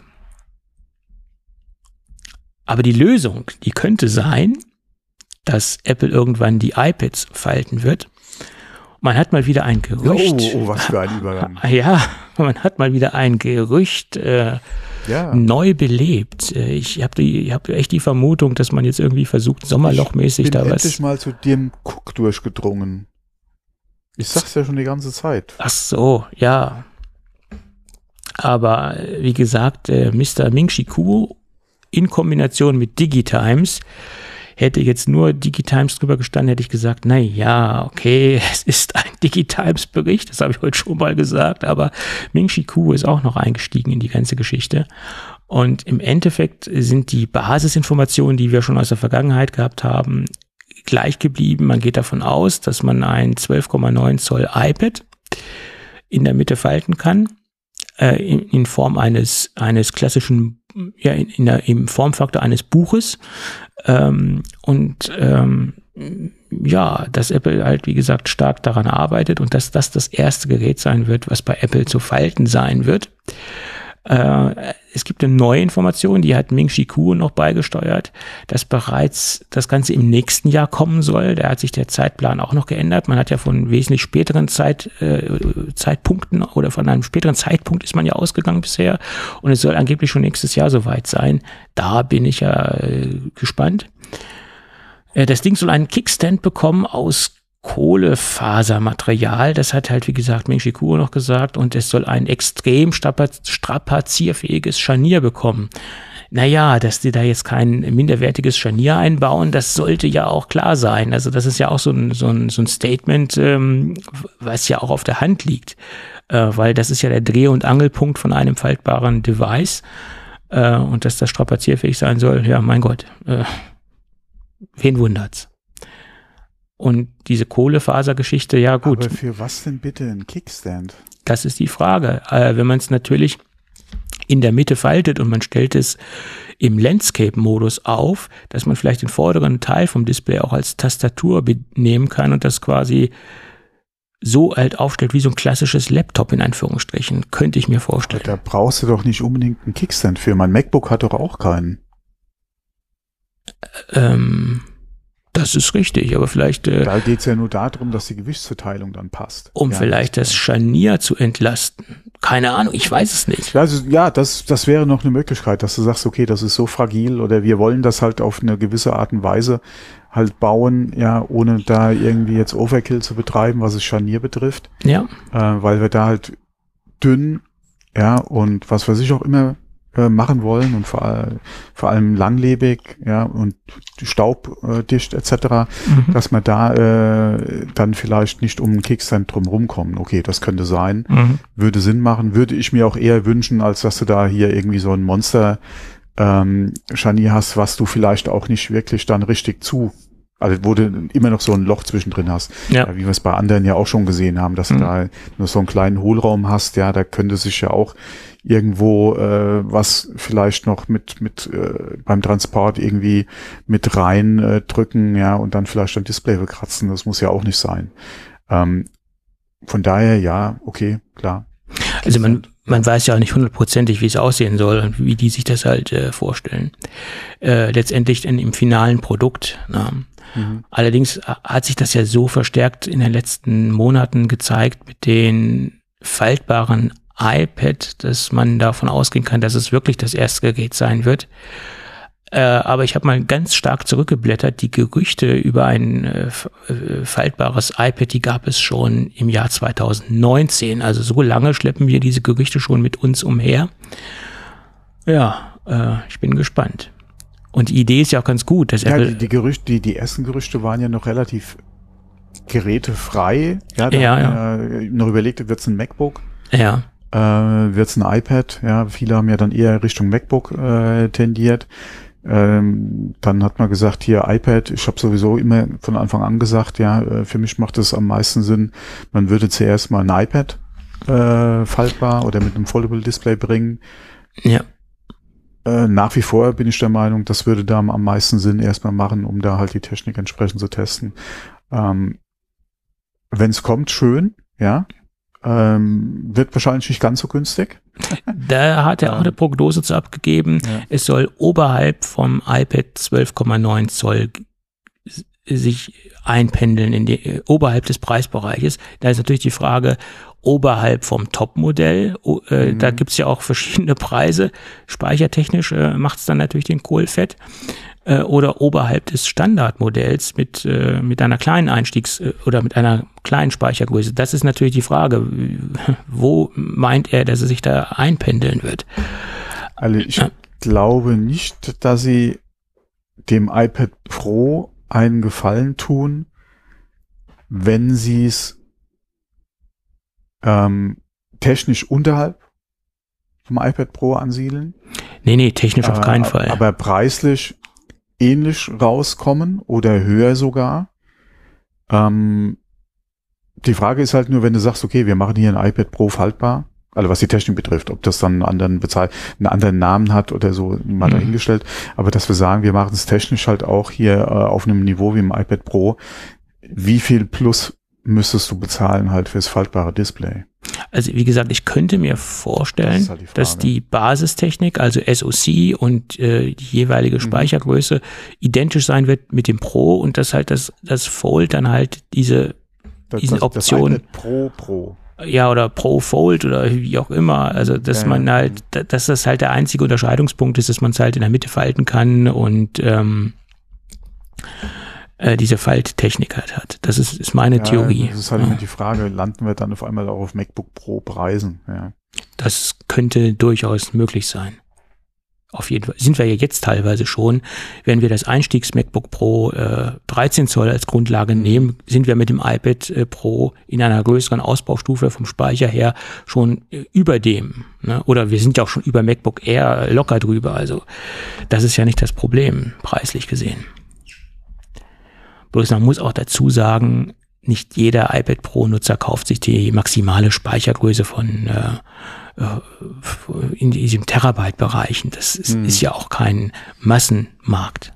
Aber die Lösung, die könnte sein, dass Apple irgendwann die iPads falten wird. Man hat mal wieder ein Gerücht. Oh, oh was für ein Übergang. Ja, man hat mal wieder ein Gerücht äh, ja. neu belebt. Ich habe die, hab echt die Vermutung, dass man jetzt irgendwie versucht, sommerlochmäßig ich bin da was. Ich bin mal zu dem Cook durchgedrungen. Ich sag's ja schon die ganze Zeit. Ach so, ja. Aber wie gesagt, äh, Mister Ming-Chi Kuo in Kombination mit DigiTimes. Hätte jetzt nur DigiTimes drüber gestanden, hätte ich gesagt, na ja, okay, es ist ein DigiTimes-Bericht, das habe ich heute schon mal gesagt, aber Ming-Chi Kuo ist auch noch eingestiegen in die ganze Geschichte. Und im Endeffekt sind die Basisinformationen, die wir schon aus der Vergangenheit gehabt haben, gleich geblieben. Man geht davon aus, dass man ein zwölf Komma neun Zoll iPad in der Mitte falten kann, äh, in, in Form eines, eines klassischen, ja, in, in der, im Formfaktor eines Buches. Ähm, und ähm, ja, dass Apple halt, wie gesagt, stark daran arbeitet und dass das das erste Gerät sein wird, was bei Apple zu falten sein wird. Äh, es gibt eine neue Information, die hat Ming-Chi Kuo noch beigesteuert, dass bereits das Ganze im nächsten Jahr kommen soll. Da hat sich der Zeitplan auch noch geändert. Man hat ja von wesentlich späteren Zeit, äh, Zeitpunkten oder von einem späteren Zeitpunkt ist man ja ausgegangen bisher und es soll angeblich schon nächstes Jahr soweit sein. Da bin ich ja äh, gespannt. Äh, das Ding soll einen Kickstand bekommen aus Kohlefasermaterial, das hat halt, wie gesagt, Ming-Chi Kuo noch gesagt, und es soll ein extrem strapazierfähiges Scharnier bekommen. Naja, dass die da jetzt kein minderwertiges Scharnier einbauen, das sollte ja auch klar sein. Also das ist ja auch so ein, so ein, so ein Statement, ähm, was ja auch auf der Hand liegt, äh, weil das ist ja der Dreh- und Angelpunkt von einem faltbaren Device, äh, und dass das strapazierfähig sein soll, ja, mein Gott, äh, wen wundert's? Und diese Kohlefasergeschichte, ja gut. Aber für was denn bitte ein Kickstand? Das ist die Frage. Äh, wenn man es natürlich in der Mitte faltet und man stellt es im Landscape-Modus auf, dass man vielleicht den vorderen Teil vom Display auch als Tastatur nehmen kann und das quasi so halt aufstellt wie so ein klassisches Laptop in Anführungsstrichen, könnte ich mir vorstellen. Aber da brauchst du doch nicht unbedingt einen Kickstand für. Mein MacBook hat doch auch keinen. Ähm... Das ist richtig, aber vielleicht... Äh, da geht es ja nur darum, dass die Gewichtsverteilung dann passt. Um ja, vielleicht das Scharnier zu entlasten. Keine Ahnung, ich weiß es nicht. Also, ja, das, das wäre noch eine Möglichkeit, dass du sagst, okay, das ist so fragil oder wir wollen das halt auf eine gewisse Art und Weise halt bauen, ja, ohne da irgendwie jetzt Overkill zu betreiben, was das Scharnier betrifft. Ja. Äh, weil wir da halt dünn, ja, und was weiß ich auch immer, äh, machen wollen und vor, all, vor allem langlebig, ja, und staubdicht et cetera, mhm. dass man da äh, dann vielleicht nicht um einen Kickstand drum rumkommen. Okay, das könnte sein. Mhm. Würde Sinn machen. Würde ich mir auch eher wünschen, als dass du da hier irgendwie so ein Monster ähm, Scharnier hast, was du vielleicht auch nicht wirklich dann richtig zu, also wo du immer noch so ein Loch zwischendrin hast. Ja. Ja, wie wir es bei anderen ja auch schon gesehen haben, dass mhm. du da nur so einen kleinen Hohlraum hast, ja, da könnte sich ja auch irgendwo äh, was vielleicht noch mit mit äh, beim Transport irgendwie mit rein äh, drücken, ja, und dann vielleicht ein Display bekratzen. Das muss ja auch nicht sein. Ähm, von daher, ja, okay, klar. Also man man weiß ja auch nicht hundertprozentig, wie es aussehen soll und wie die sich das halt äh, vorstellen. Äh, letztendlich in, im finalen Produkt. Na. Mhm. Allerdings hat sich das ja so verstärkt in den letzten Monaten gezeigt mit den faltbaren iPad, dass man davon ausgehen kann, dass es wirklich das erste Gerät sein wird. Äh, aber ich habe mal ganz stark zurückgeblättert. Die Gerüchte über ein äh, faltbares iPad, die gab es schon im Jahr zweitausendneunzehn. Also so lange schleppen wir diese Gerüchte schon mit uns umher. Ja, äh, ich bin gespannt. Und die Idee ist ja auch ganz gut. Dass ja, die, die Gerüchte, die, die ersten Gerüchte waren ja noch relativ gerätefrei. Ja, da ja, haben ja. wir noch überlegt, wird es ein MacBook? Ja. Äh, wird es ein iPad? Ja, viele haben ja dann eher Richtung MacBook äh, tendiert. Ähm, dann hat man gesagt, hier iPad, ich habe sowieso immer von Anfang an gesagt, ja, äh, für mich macht es am meisten Sinn, man würde zuerst mal ein iPad äh, faltbar oder mit einem Foldable Display bringen. Ja. Äh, nach wie vor bin ich der Meinung, das würde da am meisten Sinn erstmal machen, um da halt die Technik entsprechend zu testen. Ähm, wenn es kommt, schön, ja. Ähm, wird wahrscheinlich nicht ganz so günstig. Da hat er auch eine Prognose zu abgegeben. Ja. Es soll oberhalb vom iPad zwölf Komma neun Zoll sich einpendeln, in die, oberhalb des Preisbereiches. Da ist natürlich die Frage, oberhalb vom Top-Modell, äh, mhm. da gibt's ja auch verschiedene Preise. Speichertechnisch äh, macht's dann natürlich den Kohl fett. Äh, oder oberhalb des Standardmodells mit, äh, mit einer kleinen Einstiegs- äh, oder mit einer kleinen Speichergröße. Das ist natürlich die Frage, wo meint er, dass er sich da einpendeln wird? Also ich ja. glaube nicht, dass sie dem iPad Pro einen Gefallen tun, wenn sie es ähm, technisch unterhalb vom iPad Pro ansiedeln. Nee, nee, technisch äh, auf keinen Fall. Aber preislich ähnlich rauskommen oder höher sogar. Ähm, die Frage ist halt nur, wenn du sagst, okay, wir machen hier ein iPad Pro faltbar, also was die Technik betrifft, ob das dann einen anderen Bezahl, einen anderen Namen hat oder so, mal mhm. dahingestellt, aber dass wir sagen, wir machen es technisch halt auch hier äh, auf einem Niveau wie im iPad Pro, wie viel plus müsstest du bezahlen halt fürs faltbare Display? Also wie gesagt, ich könnte mir vorstellen, das halt die dass die Basistechnik, also S O C und äh, die jeweilige Speichergröße mhm. identisch sein wird mit dem Pro und dass halt das, das Fold dann halt diese, das, diese das, Option das iPad Pro Pro. Ja, oder Pro Fold oder wie auch immer. Also, dass ja, man halt, dass das halt der einzige Unterscheidungspunkt ist, dass man es halt in der Mitte falten kann und ähm, äh, diese Falttechnik halt hat. Das ist, ist meine ja, Theorie. Das ist halt ja. immer die Frage, landen wir dann auf einmal auch auf MacBook Pro Preisen? Ja. Das könnte durchaus möglich sein. Auf jeden Fall. Sind wir ja jetzt teilweise schon. Wenn wir das Einstiegs-MacBook Pro äh, dreizehn Zoll als Grundlage nehmen, sind wir mit dem iPad äh, Pro in einer größeren Ausbaustufe vom Speicher her schon äh, über dem. Ne? Oder wir sind ja auch schon über MacBook Air locker drüber. Also das ist ja nicht das Problem, preislich gesehen. Bloß man muss auch dazu sagen, nicht jeder iPad Pro-Nutzer kauft sich die maximale Speichergröße von äh, in diesem Terabyte-Bereichen. Das ist, hm. ist ja auch kein Massenmarkt.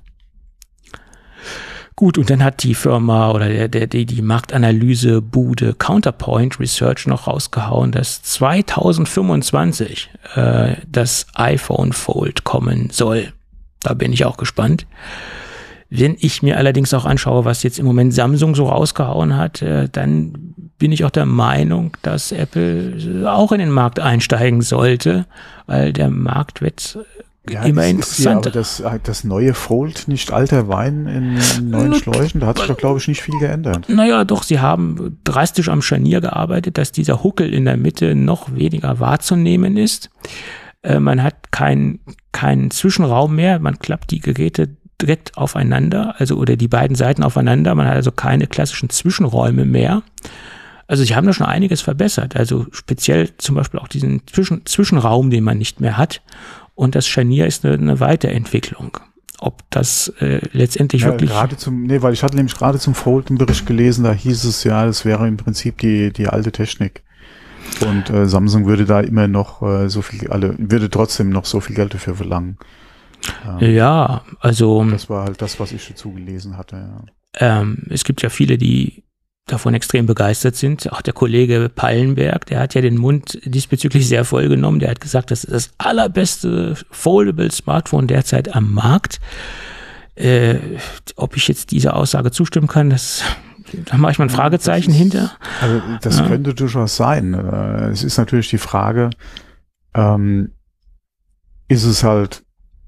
Gut, und dann hat die Firma oder der, der, die, die Marktanalyse-Bude Counterpoint Research noch rausgehauen, dass zweitausendfünfundzwanzig äh, das iPhone Fold kommen soll. Da bin ich auch gespannt. Wenn ich mir allerdings auch anschaue, was jetzt im Moment Samsung so rausgehauen hat, äh, dann bin ich auch der Meinung, dass Apple auch in den Markt einsteigen sollte, weil der Markt wird ja, immer interessanter. Ja, aber das, das neue Fold nicht alter Wein in neuen Schläuchen, da hat sich doch, glaube ich, nicht viel geändert. Naja, doch, sie haben drastisch am Scharnier gearbeitet, dass dieser Huckel in der Mitte noch weniger wahrzunehmen ist. Äh, man hat keinen keinen Zwischenraum mehr. Man klappt die Geräte direkt aufeinander, also oder die beiden Seiten aufeinander. Man hat also keine klassischen Zwischenräume mehr. Also sie haben da schon einiges verbessert. Also speziell zum Beispiel auch diesen Zwischen Zwischenraum, den man nicht mehr hat. Und das Scharnier ist eine, eine Weiterentwicklung. Ob das äh, letztendlich ja, wirklich... Gerade zum, nee, weil ich hatte nämlich gerade zum Fold einen Bericht gelesen, da hieß es ja, es wäre im Prinzip die, die alte Technik. Und äh, Samsung würde da immer noch äh, so viel, alle, würde trotzdem noch so viel Geld dafür verlangen. Ähm, ja, also... Das war halt das, was ich dazu gelesen hatte, ja. Ähm, es gibt ja viele, die davon extrem begeistert sind. Auch der Kollege Pallenberg, der hat ja den Mund diesbezüglich sehr voll genommen. Der hat gesagt, das ist das allerbeste Foldable Smartphone derzeit am Markt. Äh, ob ich jetzt dieser Aussage zustimmen kann, das, da mache ich mal ein Fragezeichen ist, hinter. Also das ja. könnte durchaus sein. Es ist natürlich die Frage, ähm, ist es halt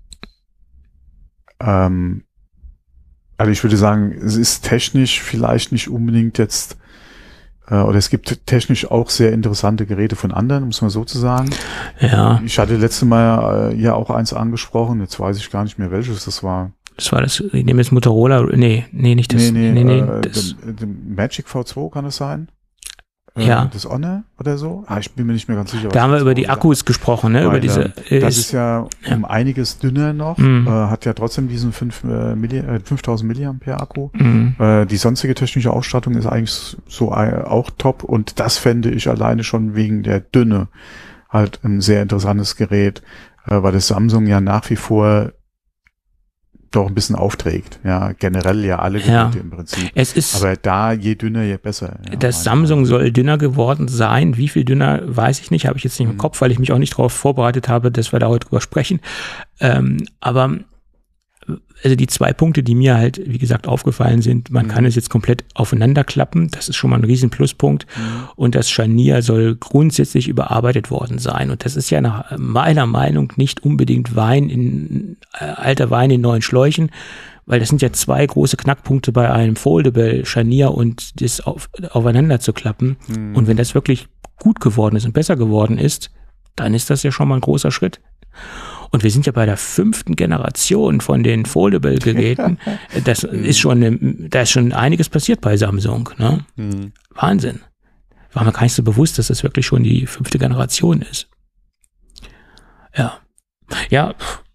ähm, also ich würde sagen, es ist technisch vielleicht nicht unbedingt jetzt, äh, oder es gibt technisch auch sehr interessante Geräte von anderen, muss man so zu sagen. Ja. Ich hatte letztes Mal äh, ja auch eins angesprochen, jetzt weiß ich gar nicht mehr, welches das war. Das war das, ich nehme jetzt Motorola, nee, nee, nicht das. Nee, nee, nee, nee äh, das. der, der Magic V zwei kann es sein? Ja. Das Honor oder so? Ah, ich bin mir nicht mehr ganz sicher. Da haben wir über die Akkus gesprochen, ne? Weil, über diese. Äh, das ist, ist ja um ja. einiges dünner noch, mhm. äh, hat ja trotzdem diesen fünf, äh, Milli, äh, fünftausend Milliampere Akku. Mhm. Äh, die sonstige technische Ausstattung ist eigentlich so äh, auch top und das fände ich alleine schon wegen der Dünne halt ein sehr interessantes Gerät, äh, weil das Samsung ja nach wie vor doch ein bisschen aufträgt. Ja, generell ja alle Geräte ja. im Prinzip. Es ist, aber da je dünner, je besser. Ja, das Samsung Meinung. soll dünner geworden sein. Wie viel dünner, weiß ich nicht, habe ich jetzt nicht im mhm. Kopf, weil ich mich auch nicht darauf vorbereitet habe, dass wir da heute drüber sprechen. Ähm, aber also die zwei Punkte, die mir halt, wie gesagt, aufgefallen sind, man mhm. kann es jetzt komplett aufeinander klappen, das ist schon mal ein riesen Pluspunkt mhm. und das Scharnier soll grundsätzlich überarbeitet worden sein und das ist ja nach meiner Meinung nicht unbedingt Wein in, äh, alter Wein in neuen Schläuchen, weil das sind ja zwei große Knackpunkte bei einem Foldable Scharnier und das auf, aufeinander zu klappen mhm. und wenn das wirklich gut geworden ist und besser geworden ist, dann ist das ja schon mal ein großer Schritt. Und wir sind ja bei der fünften Generation von den Foldable-Geräten. Das ist schon, eine, da ist schon einiges passiert bei Samsung. Ne? Mhm. Wahnsinn. War mir gar nicht so bewusst, dass das wirklich schon die fünfte Generation ist. Ja. Ja.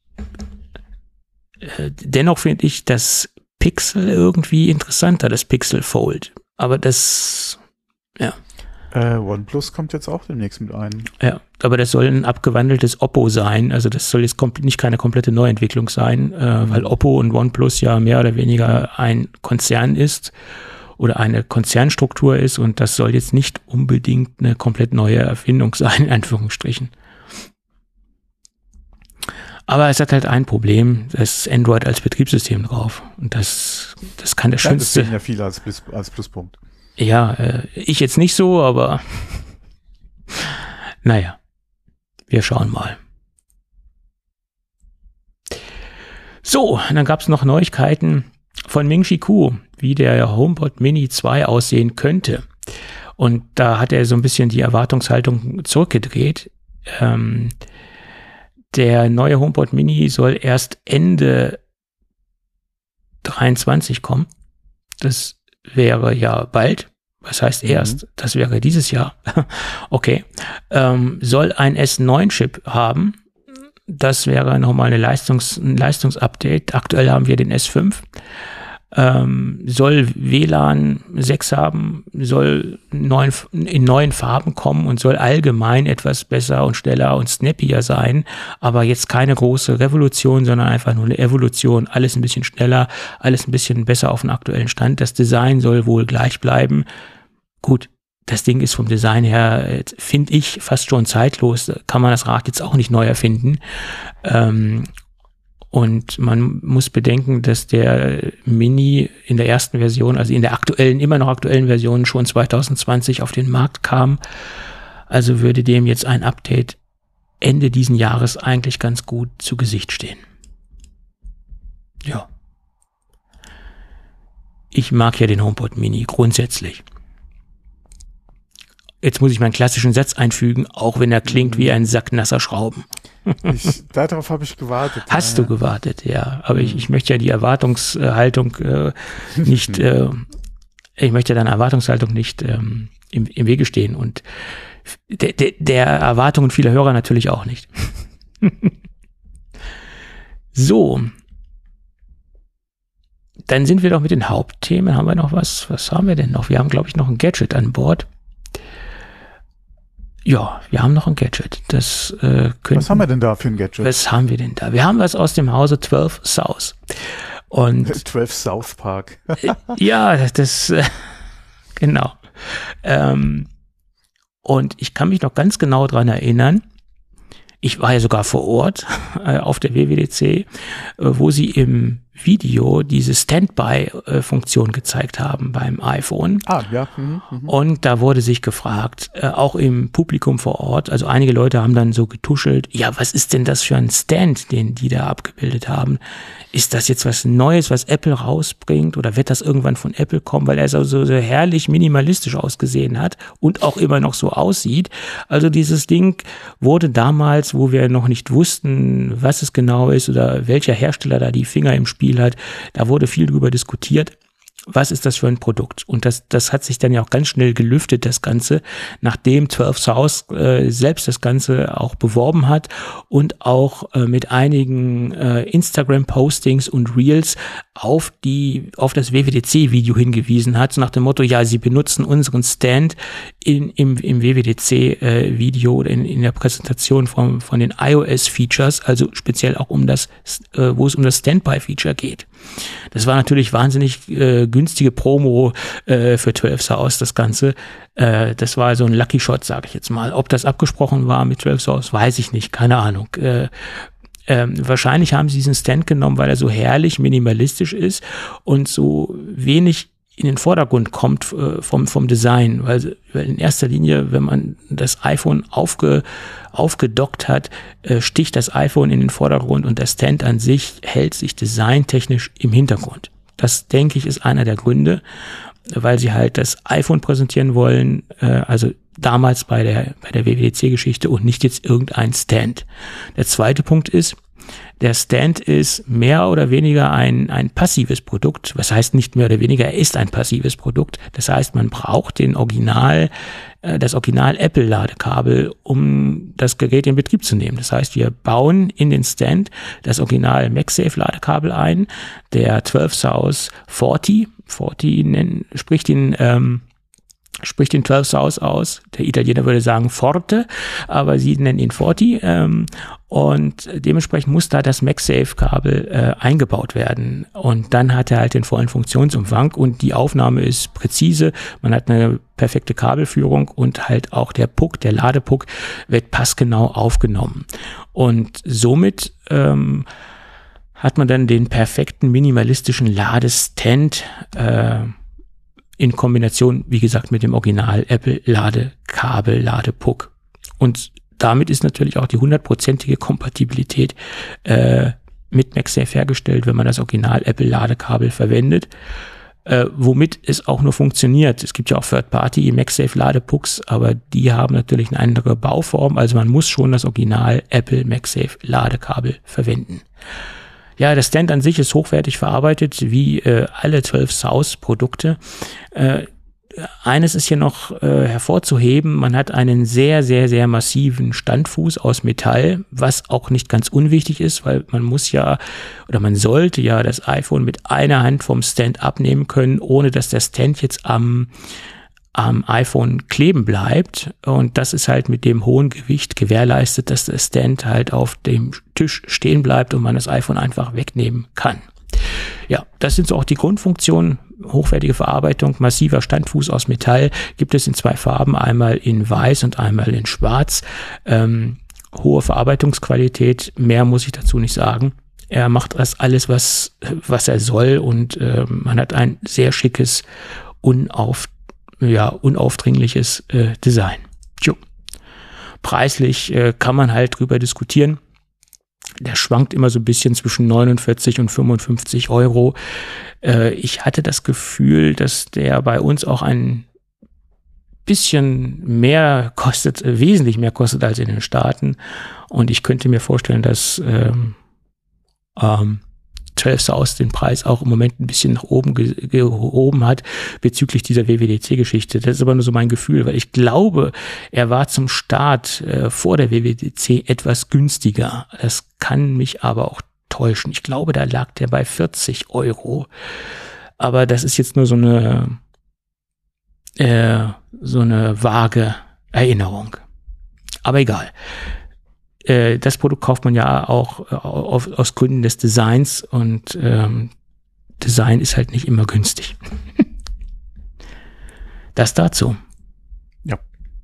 Dennoch finde ich das Pixel irgendwie interessanter, das Pixel Fold. Aber das, ja. Äh, OnePlus kommt jetzt auch demnächst mit ein. Ja, aber das soll ein abgewandeltes Oppo sein. Also das soll jetzt nicht keine komplette Neuentwicklung sein, äh, weil Oppo und OnePlus ja mehr oder weniger ein Konzern ist oder eine Konzernstruktur ist und das soll jetzt nicht unbedingt eine komplett neue Erfindung sein, in Anführungsstrichen. Aber es hat halt ein Problem, das ist Android als Betriebssystem drauf. Und das, das kann der ja, schönste... Das sehen ja viele als, Plus, als Pluspunkt. Ja, äh, ich jetzt nicht so, aber naja, wir schauen mal. So, dann gab es noch Neuigkeiten von Ming-Chi Kuo, wie der HomePod Mini zwei aussehen könnte. Und da hat er so ein bisschen die Erwartungshaltung zurückgedreht. Ähm, der neue HomePod Mini soll erst Ende dreiundzwanzig kommen. Das wäre ja bald. Was heißt erst? Mhm. Das wäre dieses Jahr. Okay. Ähm, soll ein S neun Chip haben. Das wäre nochmal eine Leistungs, ein Leistungsupdate. Aktuell haben wir den S fünf. Ähm, soll W L A N sechs haben, soll neun, in neuen Farben kommen und soll allgemein etwas besser und schneller und snappier sein, aber jetzt keine große Revolution, sondern einfach nur eine Evolution, alles ein bisschen schneller, alles ein bisschen besser auf den aktuellen Stand. Das Design soll wohl gleich bleiben. Gut, das Ding ist vom Design her, finde ich, fast schon zeitlos, kann man das Rad jetzt auch nicht neu erfinden. Ähm, Und man muss bedenken, dass der Mini in der ersten Version, also in der aktuellen, immer noch aktuellen Version schon zwanzig zwanzig auf den Markt kam. Also würde dem jetzt ein Update Ende diesen Jahres eigentlich ganz gut zu Gesicht stehen. Ja. Ich mag ja den HomePod Mini grundsätzlich. Jetzt muss ich meinen klassischen Satz einfügen, auch wenn er klingt wie ein Sack nasser Schrauben. Ich, darauf habe ich gewartet. Hast ja, du gewartet, ja. Aber mhm. ich, ich möchte ja die Erwartungshaltung äh, nicht, äh, ich möchte deine Erwartungshaltung nicht ähm, im, im Wege stehen und de, de, der Erwartungen vieler Hörer natürlich auch nicht. So. Dann sind wir doch mit den Hauptthemen. Haben wir noch was? Was haben wir denn noch? Wir haben, glaube ich, noch ein Gadget an Bord. Ja, wir haben noch ein Gadget. Das äh, könnten, Was haben wir denn da für ein Gadget? Was haben wir denn da? Wir haben was aus dem Hause zwölf South. Und zwölf South Park. äh, ja, das äh, genau. Ähm, und ich kann mich noch ganz genau dran erinnern. Ich war ja sogar vor Ort äh, auf der W W D C, äh, wo sie im Video diese Standby-Funktion gezeigt haben beim iPhone. Ah, ja. Mhm, mh. Und da wurde sich gefragt, äh, auch im Publikum vor Ort, also einige Leute haben dann so getuschelt, ja, was ist denn das für ein Stand, den die da abgebildet haben? Ist das jetzt was Neues, was Apple rausbringt oder wird das irgendwann von Apple kommen, weil er so, so, so herrlich minimalistisch ausgesehen hat und auch immer noch so aussieht. Also dieses Ding wurde damals, wo wir noch nicht wussten, was es genau ist oder welcher Hersteller da die Finger im Spiel hat, da wurde viel drüber diskutiert. Was ist das für ein Produkt? Und das, das hat sich dann ja auch ganz schnell gelüftet, das Ganze, nachdem zwölf South äh, selbst das Ganze auch beworben hat und auch äh, mit einigen äh, Instagram-Postings und Reels auf die, auf das W W D C-Video hingewiesen hat, so nach dem Motto, ja, sie benutzen unseren Stand in, im, im W W D C-Video oder in, in der Präsentation von, von den iOS-Features, also speziell auch um das, äh, wo es um das Standby-Feature geht. Das war natürlich wahnsinnig äh, günstige Promo äh, für zwölf South, das Ganze. Äh, das war so ein Lucky Shot, sage ich jetzt mal. Ob das abgesprochen war mit zwölf South, weiß ich nicht, keine Ahnung. Äh, äh, wahrscheinlich haben sie diesen Stand genommen, weil er so herrlich minimalistisch ist und so wenig in den Vordergrund kommt äh, vom, vom Design, weil, weil in erster Linie, wenn man das iPhone aufge, aufgedockt hat, äh, sticht das iPhone in den Vordergrund und der Stand an sich hält sich designtechnisch im Hintergrund. Das, denke ich, ist einer der Gründe, weil sie halt das iPhone präsentieren wollen, äh, also damals bei der, bei der W W D C-Geschichte und nicht jetzt irgendein Stand. Der zweite Punkt ist, der Stand ist mehr oder weniger ein, ein passives Produkt. Was heißt nicht mehr oder weniger, er ist ein passives Produkt. Das heißt, man braucht den Original, äh, das Original Apple-Ladekabel, um das Gerät in Betrieb zu nehmen. Das heißt, wir bauen in den Stand das Original MagSafe-Ladekabel ein. Der zwölf South vierzig, vierzig nennen, spricht ihn, ähm, spricht den zwölf South aus. Der Italiener würde sagen Forte, aber sie nennen ihn vierzig. Ähm, und dementsprechend muss da das MagSafe-Kabel äh, eingebaut werden. Und dann hat er halt den vollen Funktionsumfang und die Aufnahme ist präzise. Man hat eine perfekte Kabelführung und halt auch der Puck, der Ladepuck, wird passgenau aufgenommen. Und somit ähm, hat man dann den perfekten minimalistischen Ladestand äh, in Kombination, wie gesagt, mit dem Original Apple Ladekabel, Ladepuck. Und damit ist natürlich auch die hundertprozentige Kompatibilität äh, mit MagSafe hergestellt, wenn man das Original Apple Ladekabel verwendet, äh, womit es auch nur funktioniert. Es gibt ja auch Third-Party MagSafe Ladepucks, aber die haben natürlich eine andere Bauform, also man muss schon das Original Apple MagSafe Ladekabel verwenden. Ja, der Stand an sich ist hochwertig verarbeitet, wie äh, alle zwölf South Produkte. Äh, eines ist hier noch äh, hervorzuheben, man hat einen sehr, sehr, sehr massiven Standfuß aus Metall, was auch nicht ganz unwichtig ist, weil man muss ja, oder man sollte ja das iPhone mit einer Hand vom Stand abnehmen können, ohne dass der Stand jetzt am am iPhone kleben bleibt, und das ist halt mit dem hohen Gewicht gewährleistet, dass der Stand halt auf dem Tisch stehen bleibt und man das iPhone einfach wegnehmen kann. Ja, das sind so auch die Grundfunktionen. Hochwertige Verarbeitung, massiver Standfuß aus Metall, gibt es in zwei Farben, einmal in weiß und einmal in schwarz. Ähm, hohe Verarbeitungsqualität, mehr muss ich dazu nicht sagen. Er macht das alles, was, was er soll, und äh, man hat ein sehr schickes, unauf ja, unaufdringliches äh, Design. Jo. Preislich äh, kann man halt drüber diskutieren. Der schwankt immer so ein bisschen zwischen neunundvierzig und fünfundfünfzig Euro. Äh, ich hatte das Gefühl, dass der bei uns auch ein bisschen mehr kostet, äh, wesentlich mehr kostet als in den Staaten. Und ich könnte mir vorstellen, dass ähm, ähm, zwölf South den Preis auch im Moment ein bisschen nach oben ge gehoben hat bezüglich dieser W W D C-Geschichte. Das ist aber nur so mein Gefühl, weil ich glaube, er war zum Start äh, vor der W W D C etwas günstiger. Das kann mich aber auch täuschen. Ich glaube, da lag der bei vierzig Euro. Aber das ist jetzt nur so eine äh, so eine vage Erinnerung. Aber egal. Das Produkt kauft man ja auch auf, aus Gründen des Designs und ähm, Design ist halt nicht immer günstig. Das dazu. Ja.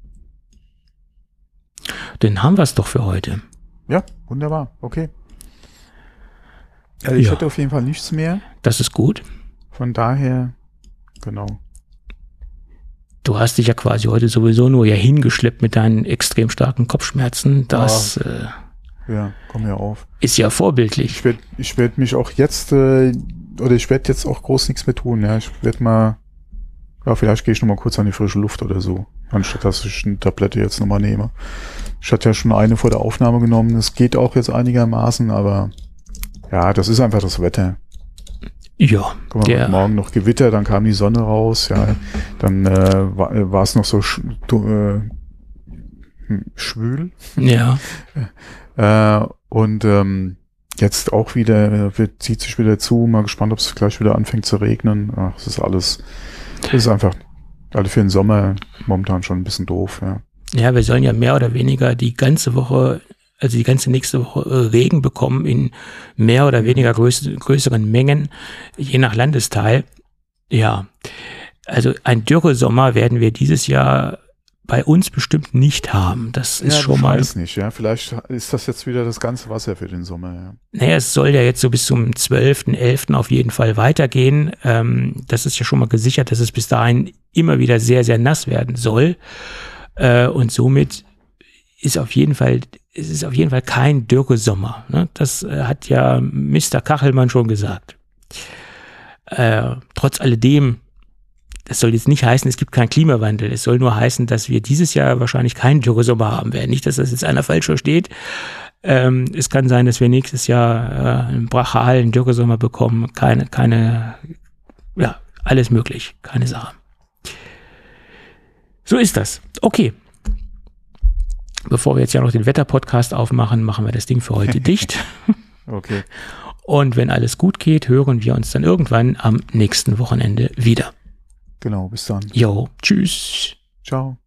Dann haben wir es doch für heute. Ja, wunderbar. Okay. Also ich Ja. hätte auf jeden Fall nichts mehr. Das ist gut. Von daher, genau. Du hast dich ja quasi heute sowieso nur ja hingeschleppt mit deinen extrem starken Kopfschmerzen. Das Ah. äh, Ja, komm ja auf. ist ja vorbildlich. Ich werde ich werd mich auch jetzt, äh, oder ich werde jetzt auch groß nichts mehr tun. Ja, ich werde mal, ja, vielleicht gehe ich noch mal kurz an die frische Luft oder so, anstatt dass ich eine Tablette jetzt nochmal nehme. Ich hatte ja schon eine vor der Aufnahme genommen. Das geht auch jetzt einigermaßen, aber ja, das ist einfach das Wetter. Ja, Guck mal, der, morgen noch Gewitter, dann kam die Sonne raus, ja, dann äh, war, war es noch so sch äh, schwül. ja. Äh, und ähm, jetzt auch wieder, wird, zieht sich wieder zu, mal gespannt, ob es gleich wieder anfängt zu regnen. Ach, es ist alles, es ist einfach, alle für den Sommer momentan schon ein bisschen doof, ja. Ja, wir sollen ja mehr oder weniger die ganze Woche, also die ganze nächste Woche Regen bekommen in mehr oder weniger größ größeren Mengen, je nach Landesteil. Ja, also ein Dürresommer werden wir dieses Jahr bei uns bestimmt nicht haben. Das ist ja, schon ich mal. weiß nicht, ja. Vielleicht ist das jetzt wieder das ganze Wasser für den Sommer, ja. Naja, es soll ja jetzt so bis zum zwölften, elften auf jeden Fall weitergehen. Ähm, das ist ja schon mal gesichert, dass es bis dahin immer wieder sehr, sehr nass werden soll. Äh, und somit ist auf jeden Fall, es ist auf jeden Fall kein Dürresommer. Ne? Das äh, hat ja Mister Kachelmann schon gesagt. Äh, trotz alledem, das soll jetzt nicht heißen, es gibt keinen Klimawandel. Es soll nur heißen, dass wir dieses Jahr wahrscheinlich keinen Dürresommer haben werden. Nicht, dass das jetzt einer falsch versteht. Ähm, es kann sein, dass wir nächstes Jahr äh, einen brachalen Dürresommer bekommen. Keine, keine, ja, alles möglich. Keine Sache. So ist das. Okay. Bevor wir jetzt ja noch den Wetter-Podcast aufmachen, machen wir das Ding für heute dicht. Okay. Und wenn alles gut geht, hören wir uns dann irgendwann am nächsten Wochenende wieder. Genau, bis dann. Jo, tschüss. Ciao.